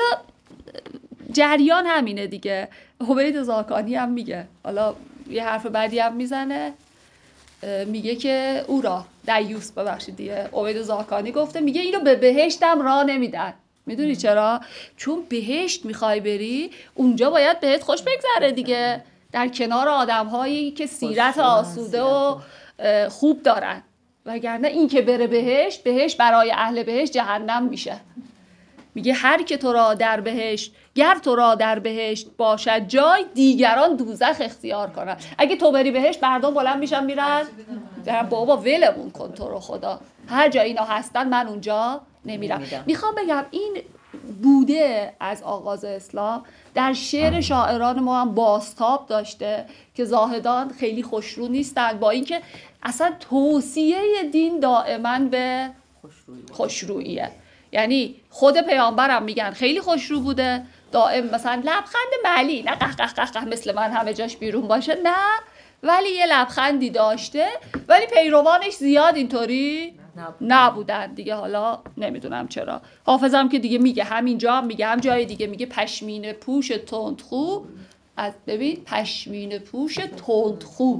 جریان همینه دیگه. عبید زاکانی هم میگه، حالا یه حرف بعدی هم میزنه، میگه که او را دیوس، ببخشید دیگه، عبید زاکانی گفته، میگه اینو به بهشتم راه نمیدن. میدونی چرا؟ چون بهشت میخوای بری اونجا باید بهت خوش بگذره دیگه، در کنار آدم‌هایی که سیرت آسوده و خوب دارن، وگرنه این که بره بهشت برای اهل بهشت جهنم میشه. میگه هر که تو را در بهشت، گر تو را در بهشت باشد جای، دیگران دوزخ اختیار کنن. اگه تو بری بهشت مردم بلند میشن میرن بابا ولمون کن تو رو خدا، هر جا اینا هستن من اونجا نمیرم. میخوام بگم این بوده از آغاز اسلام، در شعر شاعران ما هم بازتاب داشته که زاهدان خیلی خوشرو نیستن، با اینکه اصلا توصیه دین دائما به خوشروییه. یعنی خود پیامبرم میگن خیلی خوشرو بوده، دائم مثلا لبخند ملی، نه قه مثل من همه جاش بیرون باشه، نه، ولی یه لبخندی داشته، ولی پیروانش زیاد اینطوری نبودن دیگه. حالا نمیدونم چرا. حافظم که دیگه میگه، همینجا هم میگه، هم جای دیگه میگه پشمینه پوش تندخو، از ببین پشمینه پوش تندخو،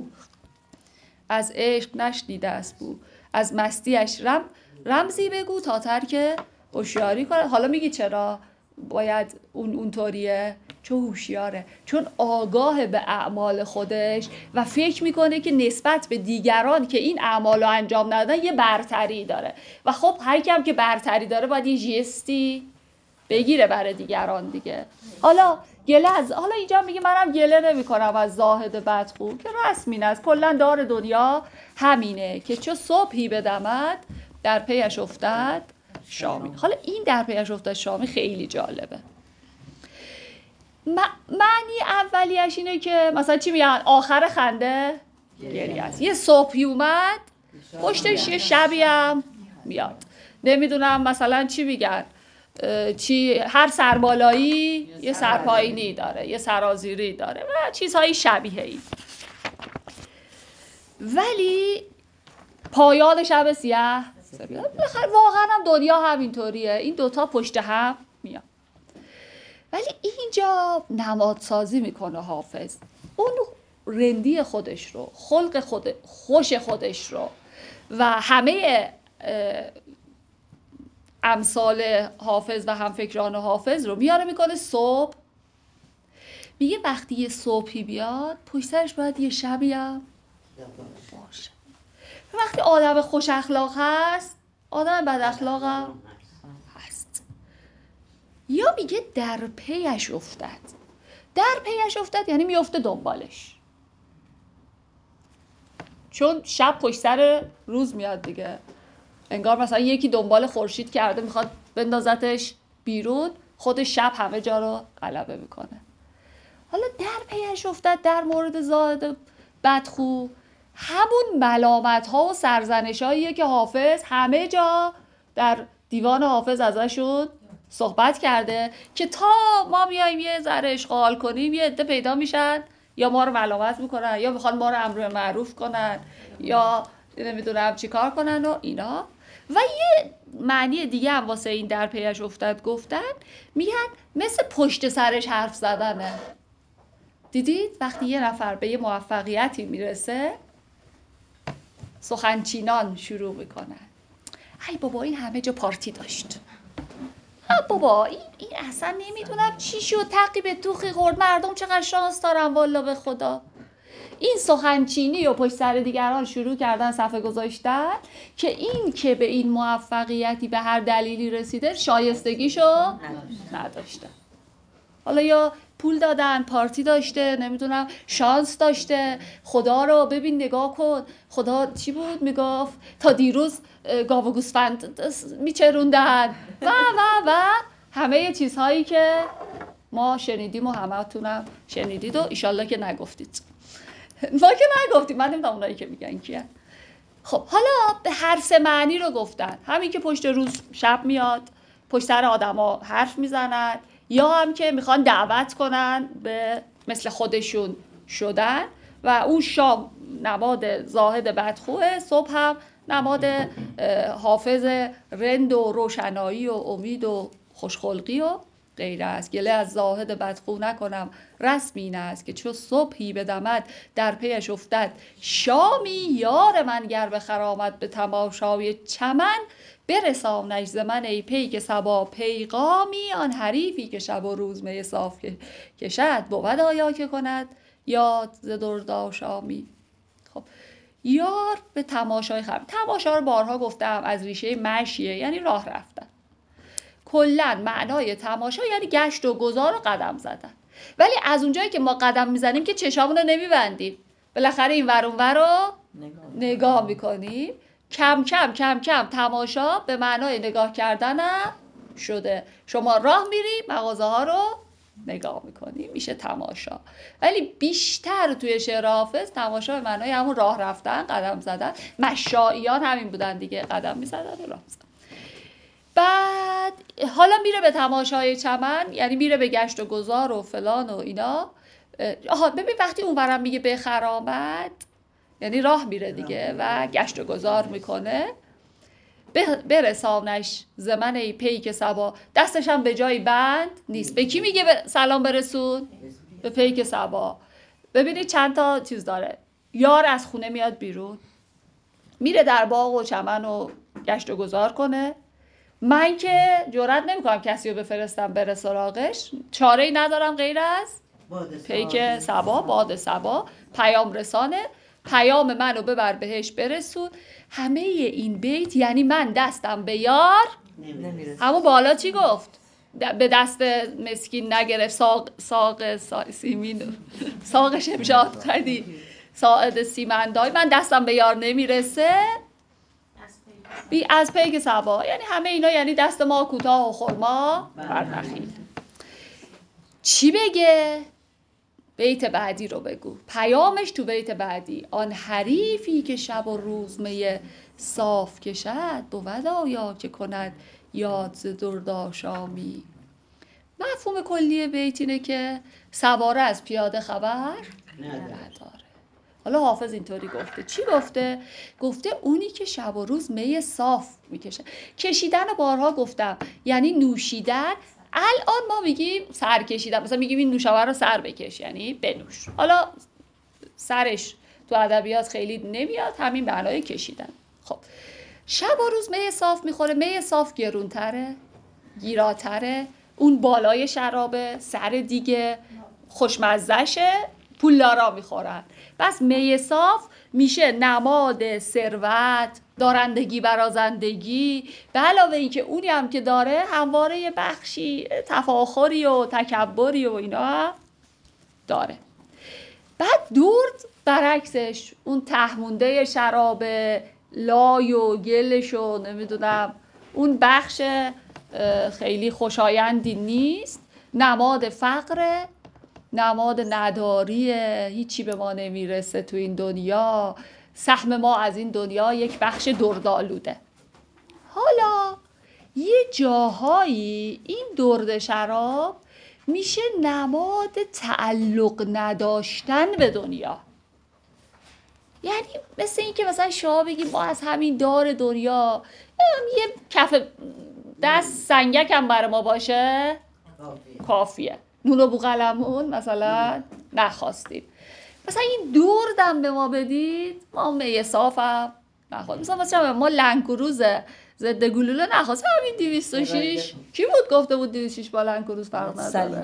از عشق نشنیده است بو، از مستیش رمزی بگو تا ترک هوشیاری کنه. حالا میگی چرا باید اونطوریه؟ چون هوشیاره، چون آگاه به اعمال خودش و فکر میکنه که نسبت به دیگران که این اعمال رو انجام ندادن یه برتری داره، و خب هر کم که برتری داره باید یه جستی بگیره برای دیگران دیگه. حالا حالا اینجا میگه منم گله نمی‌کنم از زاهد بدخو که رسمین است، کلا دار دنیا همینه که چو صبحی بدمد در پیش افتد شامی. حالا این در پیش افتاد شامی خیلی جالبه. معنی اولیش اینه که مثلا چی میگن؟ آخر خنده گریه است. یه صبحی اومد پشتش یه شبی هم میاد. نمیدونم مثلا چی میگن، هر سربالایی یه سرپایینی داره، یه سرازیری داره و چیزهای شبیه این. ولی پایان شب سیاه واقعا هم دنیا همینطوریه، این دوتا پشت هم میاد. ولی اینجا نمادسازی میکنه حافظ اون رندی خودش رو، خلق خوش خودش رو و همه امثال حافظ و همفکران حافظ رو میاره میکنه صبح، میگه وقتی یه صبحی بیاد پشت سرش باید یه شبی هم باشه. وقتی آدم خوش اخلاق هست آدم بد اخلاق هم هست. یا میگه در پیش افتد. در پیش افتد یعنی میفته دنبالش، چون شب پشت سر روز میاد دیگه. انگار مثلا یکی دنبال خورشید کرده میخواد بندازتش بیرون، خود شب همه جا رو غلبه میکنه. حالا در پیش افتد در مورد زاهد بدخو همون ملامت ها و سرزنش هاییه که حافظ همه جا در دیوان حافظ ازشون صحبت کرده که تا ما میایم یه ذره اشغال کنیم یه عده پیدا میشن یا ما رو ملامت میکنن یا میخوان ما رو امر معروف کنن یا نمیدونم چی کار کنن و اینا. و یه معنی دیگه هم واسه این در پیش افتاد گفتن، میگن مثل پشت سرش حرف زدنه. دیدید وقتی یه نفر به یه موفقیتی میرسه سخنچینان شروع میکنن، ای بابا این همه جا پارتی داشت، بابا این اصلا نمیدونم چی شد تقی به توخی خورد، مردم چقدر شانس دارن والا به خدا. این سخنچینی و پشت سر دیگران شروع کردن صفحه گذاشتن که این که به این موفقیتی به هر دلیلی رسیده شایستگیشو نداشته. حالا یا پول دادن، پارتی داشته، نمیدونم شانس داشته، خدا رو ببین نگاه کن، خدا چی بود میگفت تا دیروز گاو و گوسفند میچروندن و همه چیزهایی که ما شنیدیم و همه تونم شنیدید و ایشالله که نگفتید. ما که نگفتیم، من نمیدونم اونایی که میگن کیه. خب حالا به هر سه معنی رو گفتن، همین که پشت روز شب میاد پشت سر آدم ها حرف میزنن، یا هم که میخوان دعوت کنن به مثل خودشون شدن و اون شام نماد زاهد بدخوه، صبح هم نماد حافظ رند و روشنایی و امید و خوشخلقی و غیره است. گله از زاهد بدخو نکنم رسم این است که چو صبحی بدمد در پیش افتد شامی، یار من گر بخرامد به تماشای چمن، برسانش ز من ای پیک صبا پیغامی، آن حریفی که شب و روز می صاف کشد بود آیا که کند یاد ز درد آشامی. خب یار به تماشای تماشا رو بارها گفتم از ریشه مشیه، یعنی راه رفتن. کلن معنای تماشا یعنی گشت و گذار و قدم زدن، ولی از اونجایی که ما قدم میزنیم که چشامون رو نمیبندیم، بالاخره این ور اون ور رو نگاه میکنیم. کم کم کم کم تماشا به معنای نگاه کردن شده. شما راه میری مغازه ها رو نگاه میکنی میشه تماشا، ولی بیشتر توی شعر حافظ تماشا به معنای همون راه رفتن، قدم زدن. مشاییان همین بودن دیگه، قدم میزدن و راه زدن. بعد حالا میره به تماشای چمن، یعنی میره به گشت و گذار و فلان و اینا. ببین وقتی اونورم میگه بخرامد یعنی راه میره دیگه و گشت و گذار میکنه. برسانش ز من ای پیک صبا، دستش هم به جای بند نیست. به کی میگه سلام برسون؟ به پیک صبا. ببینید چند تا چیز داره. یار از خونه میاد بیرون، میره در باغ و چمن و گشت و گذار کنه. من که جرئت نمیکنم کسی رو بفرستم بره سراغش، چاره‌ای ندارم غیر از پیک صبا، باد صبا، پیام رسانه، پیام منو ببر بهش برسون. همه این بیت یعنی من دستم به یار نمیرسه. همون بالا چی گفت؟ به دست مسکین نگرفت ساق سیمین ساق شمشاد قدی ساعد سیمندای، من دستم به یار نمیرسه از پیک صبا. یعنی همه اینا یعنی دست ما کوتاه و خرما بر نخیل. چی بگه؟ بیت بعدی رو بگو. پیامش تو بیت بعدی، آن حریفی که شب و روز می صاف کشد بود آیا که کند یاد ز درد آشامی. مفهوم کلی بیت اینه که سواره از پیاده خبر نداره. حالا حافظ اینطوری گفته. چی گفته؟ گفته اونی که شب و روز می صاف میکشه. کشیدن بارها گفتم یعنی نوشیدن. الان ما میگیم سر کشیدن، مثلا میگیم این نوشابه رو سر بکش یعنی بنوش. حالا سرش تو ادبیات خیلی نمیاد، همین معنای کشیدن. خب شب و روز می صاف میخوره. می صاف گرونتره، گیراتره، اون بالای شرابه، سر دیگه خوشمزهشه، پولدارا میخورن. پس می صاف میشه نماد ثروت، دارندگی، برازندگی، به علاوه اینکه اونی هم که داره همواره یه بخشی تفاخری و تکبری و اینا هم داره. بعد درد برعکسش، اون تهمونده شراب لای و گلش و نمیدونم اون بخش خیلی خوشایندی نیست، نماد فقره، نماد نداریه، هیچی به ما نمیرسه تو این دنیا، سهم ما از این دنیا یک بخش دردآلوده. حالا یه جاهایی این درد شراب میشه نماد تعلق نداشتن به دنیا. یعنی مثل این که مثلا شما بگیم ما از همین دار دنیا یه کف دست سنگک هم برای ما باشه کافیه. نون و بوقلمون مثلا نخواستیم، مثلا این دردم به ما بدید، ما می صافم نخواست. مثلا ما لنگروز ضد گلوله نخواست، همین 206 کی بود گفته بود 206 با لنگروز فرق نداره؟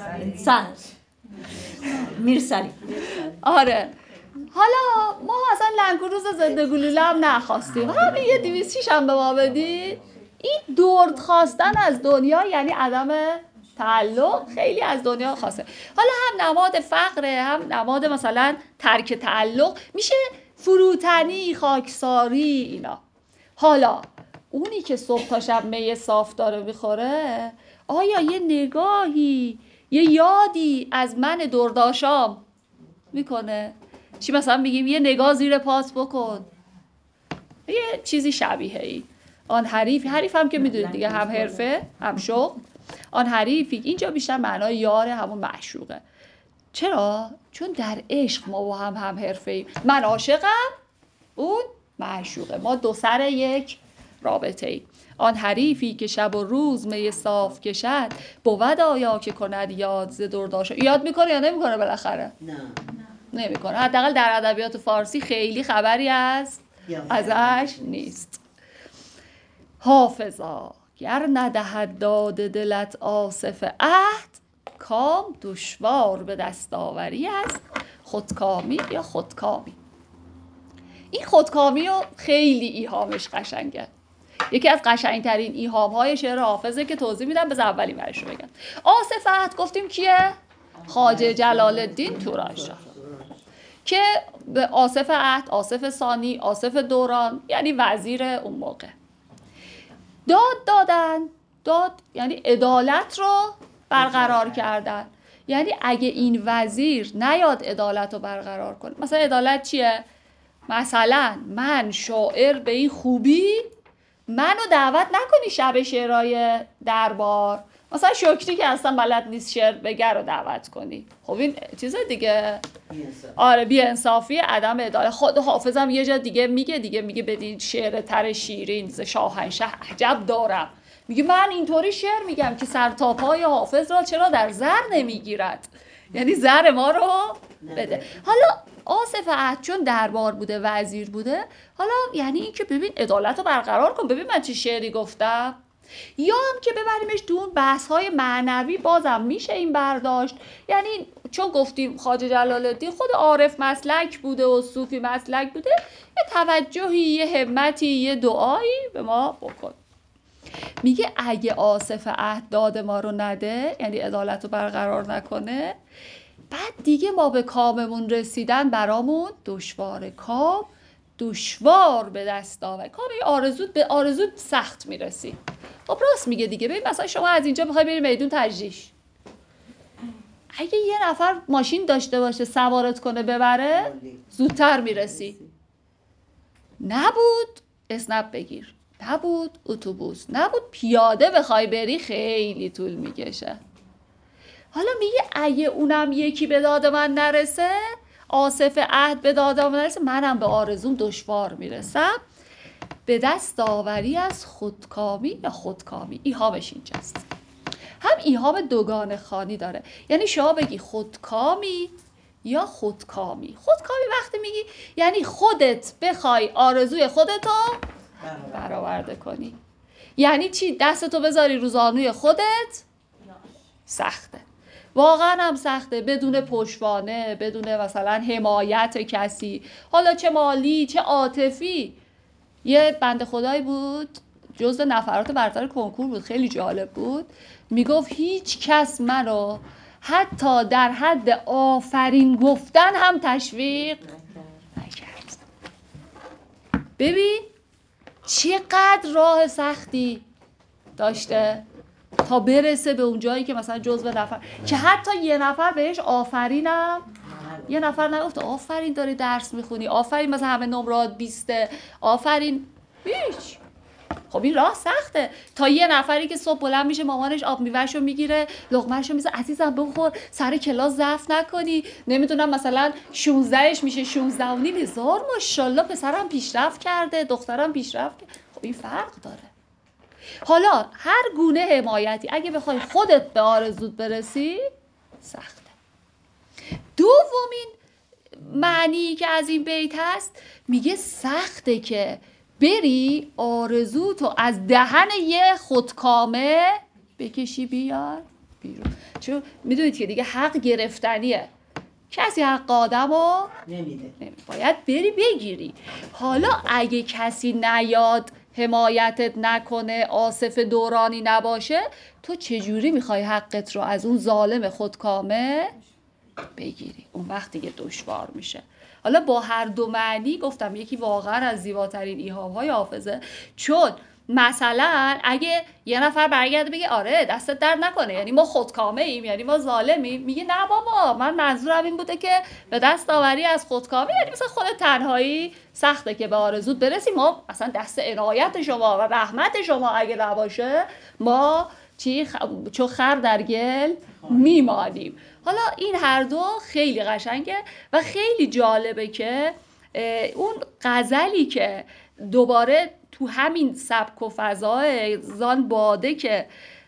میرسلی. آره، حالا ما اصلا لنگروز ضد گلوله هم نخواستیم، همین یه 206 هم به ما بدید. این درد خواستن از دنیا یعنی عدم تعلق، خیلی از دنیا خواسته. حالا هم نماد فقره، هم نماد مثلا ترک تعلق، میشه فروتنی، خاکساری، اینا. حالا اونی که صبح تا شب می صاف داره میخوره، آیا یه نگاهی، یه یادی از من درداشام میکنه؟ چی مثلا میگیم یه نگاه زیر پات بکن، یه چیزی شبیه ای. آن حریف هم که میدونید دیگه، هم حرفه هم شغل. آن حریفی اینجا بیشتر معنای یاره، همون معشوقه. چرا؟ چون در عشق ما با هم حرفه ایم. من عاشقم، اون معشوقه، ما دو سر یک رابطه ایم. آن حریفی که شب و روز می صاف کشد، بود آیا که کند یاد ز درداش. یاد میکنه یا نمیکنه بالاخره؟ نه نمیکنه. حداقل در ادبیات فارسی خیلی خبری ازش نیست. حافظا گر ندهد داد دلت آصف عهد، کام دشوار به دست آوری است، خودکامی یا خودکامی. این خودکامی رو خیلی ایهامش قشنگه، یکی از قشنگترین ایهام‌های شعر حافظه که توضیح میدم. بذار اولی برش رو بگم. آصف عهد گفتیم کیه؟ خواجه جلال الدین تورانشاه، که به آصف عهد، آصف ثانی، آصف دوران یعنی وزیر اون موقع داد دادن. داد یعنی عدالت رو برقرار کردن. یعنی اگه این وزیر نیاد عدالت رو برقرار کنه، مثلا عدالت چیه؟ مثلا من شاعر به این خوبی منو دعوت نکنی شب شعرهای دربار، مثلا شکری که اصلا بلد نیست شعر بگه رو دعوت کنی. خب این چیز دیگه، آره بی انصافی، عدم عدالت. خود حافظم یه جا دیگه میگه بدین شعر تر شیرین ز شاهنشه عجب دارم. میگه من اینطوری شعر میگم که سر تا پای حافظ را چرا در زر نمیگیرد، یعنی زر ما رو بده. حالا آصف عهد چون دربار بوده، وزیر بوده، حالا یعنی این که ببین عدالت رو برقرار کن، ببین من چه شعری گفتم. یا هم که ببریمش تو اون بحث‌های معنوی، بازم میشه این برداشت. یعنی چون گفتیم خواجه جلال الدین خود عارف مسلک بوده و صوفی مسلک بوده، یه توجهی، یه همتی، یه دعایی به ما بکن. میگه اگه آصف عهد داد ما رو نده، یعنی عدالت رو برقرار نکنه، بعد دیگه ما به کاممون رسیدن برامون دشواره. کام دشوار به دست آوری، کام به آرزوت سخت میرسی. خب راست میگه دیگه. ببین مثلا شما از اینجا میخوای بری میدون تجریش، اگه یه نفر ماشین داشته باشه سوارت کنه ببره، زودتر میرسی. نبود اسنپ بگیر، نبود اتوبوس، نبود پیاده بخوای بری، خیلی طول میکشه. حالا میگه اگه اونم یکی به داد من نرسه، آصف عهد به داد من نرسه، منم به آرزوم دشوار میرسم. به دست آوری از خودکامی یا خودکامی، ایهامش اینجاست. هم ایهام دوگانه خوانی داره، یعنی شما بگی خودکامی یا خودکامی. خودکامی وقتی میگی یعنی خودت بخوای آرزوی خودتو برآورده کنی. یعنی چی؟ دستتو بذاری رو زانوی خودت، سخته. واقعا هم سخته، بدون پشتوانه، بدون مثلا حمایت کسی، حالا چه مالی چه عاطفی. یه بنده خدایی بود جزو نفرات برتر کنکور بود، خیلی جالب بود، میگفت هیچ کس منو حتی در حد آفرین گفتن هم تشویق نکرد. ببین چقدر راه سختی داشته تا برسه به اون جایی که مثلا جزو نفر، که حتی یه نفر بهش آفرینم، یه نفر نگفته آفرین داری درس میخونی، آفرین مثلا همه نمرات 20، آفرین هیچ. خب این راه سخته تا یه نفری که صبح بلند میشه مامانش آب میوهشو میگیره لقمهشو میزه عزیزم بخور سر کلاس ضعف نکنی، نمیدونم مثلا 16ش میشه 16 و نیم، هزار ماشاءالله پسرم پیشرفت کرده دخترم پیشرفت کرده. خب این فرق داره. حالا هر گونه حمایتی اگه بخوای خودت به آرزوت برسی سخته. دومین معنی که از این بیت هست میگه سخته که بری آرزوتو از دهن یه خودکامه بکشی بیار بیرون. چون میدونید که دیگه حق گرفتنیه، کسی حق آدمو نمیده، باید بری بگیری. حالا اگه کسی نیاد حمایتت نکنه، آصف دورانی نباشه، تو چجوری میخوای حقت رو از اون ظالم خودکامه بگیری؟ اون وقتی که دشوار میشه. حالا با هر دو معنی گفتم یکی واقعا از زیباترین ایهام‌های حافظه، چون مثلا اگه یه نفر برگرده بگه آره دستت درد نکنه یعنی ما خودکامه ایم، یعنی ما ظالمیم، میگه نه بابا من منظورم این بوده که به دست آوری از خودکامه یعنی مثلا خود تنهایی سخته که به آرزوت برسی، ما اصلا دست عنایت شما و رحمت شما اگه نباشه ما چون خر در گل میمانیم. حالا این هر دو خیلی قشنگه و خیلی جالبه که اون غزلی که دوباره تو همین سبک و فضای زان باده که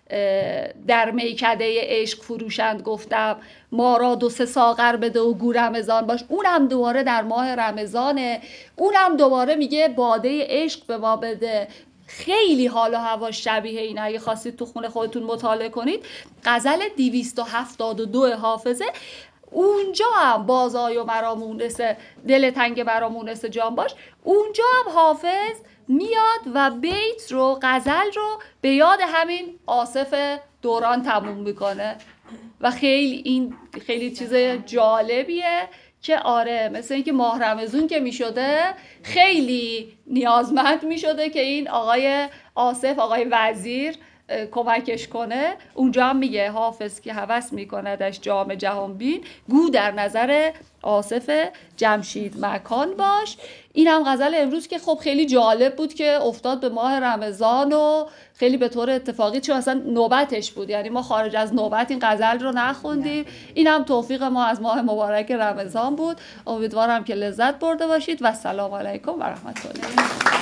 در میکده عشق فروشند گفتم ما را 2-3 ساغر بده و گو رمضان باش، اونم دوباره در ماه رمضانه، اونم دوباره میگه باده عشق به ما بده. خیلی حال و هوا شبیه اینه، اگه خواستید تو خونه خودتون مطالعه کنید. غزل 272 حافظه، اونجا هم بازای و مرا مونس دل تنگ برا مونس جان باش، اونجا هم حافظ میاد و بیت رو غزل رو به یاد همین آصف دوران تموم میکنه و خیلی چیز جالبیه که آره مثل اینکه ماه رمضان که میشده خیلی نیازمند میشده که این آقای آصف، آقای وزیر کمکش کنه. اونجا هم میگه حافظ که هوس میکندش جام جهان بین، گو در نظر آصف جمشید مکان باش. این هم غزل امروز که خب خیلی جالب بود که افتاد به ماه رمضان و خیلی به طور اتفاقی، چون اصلا نوبتش بود، یعنی ما خارج از نوبت این غزل رو نخوندیم. این هم توفیق ما از ماه مبارک رمضان بود. امیدوارم که لذت برده باشید و السلام علیکم و رحمت الله.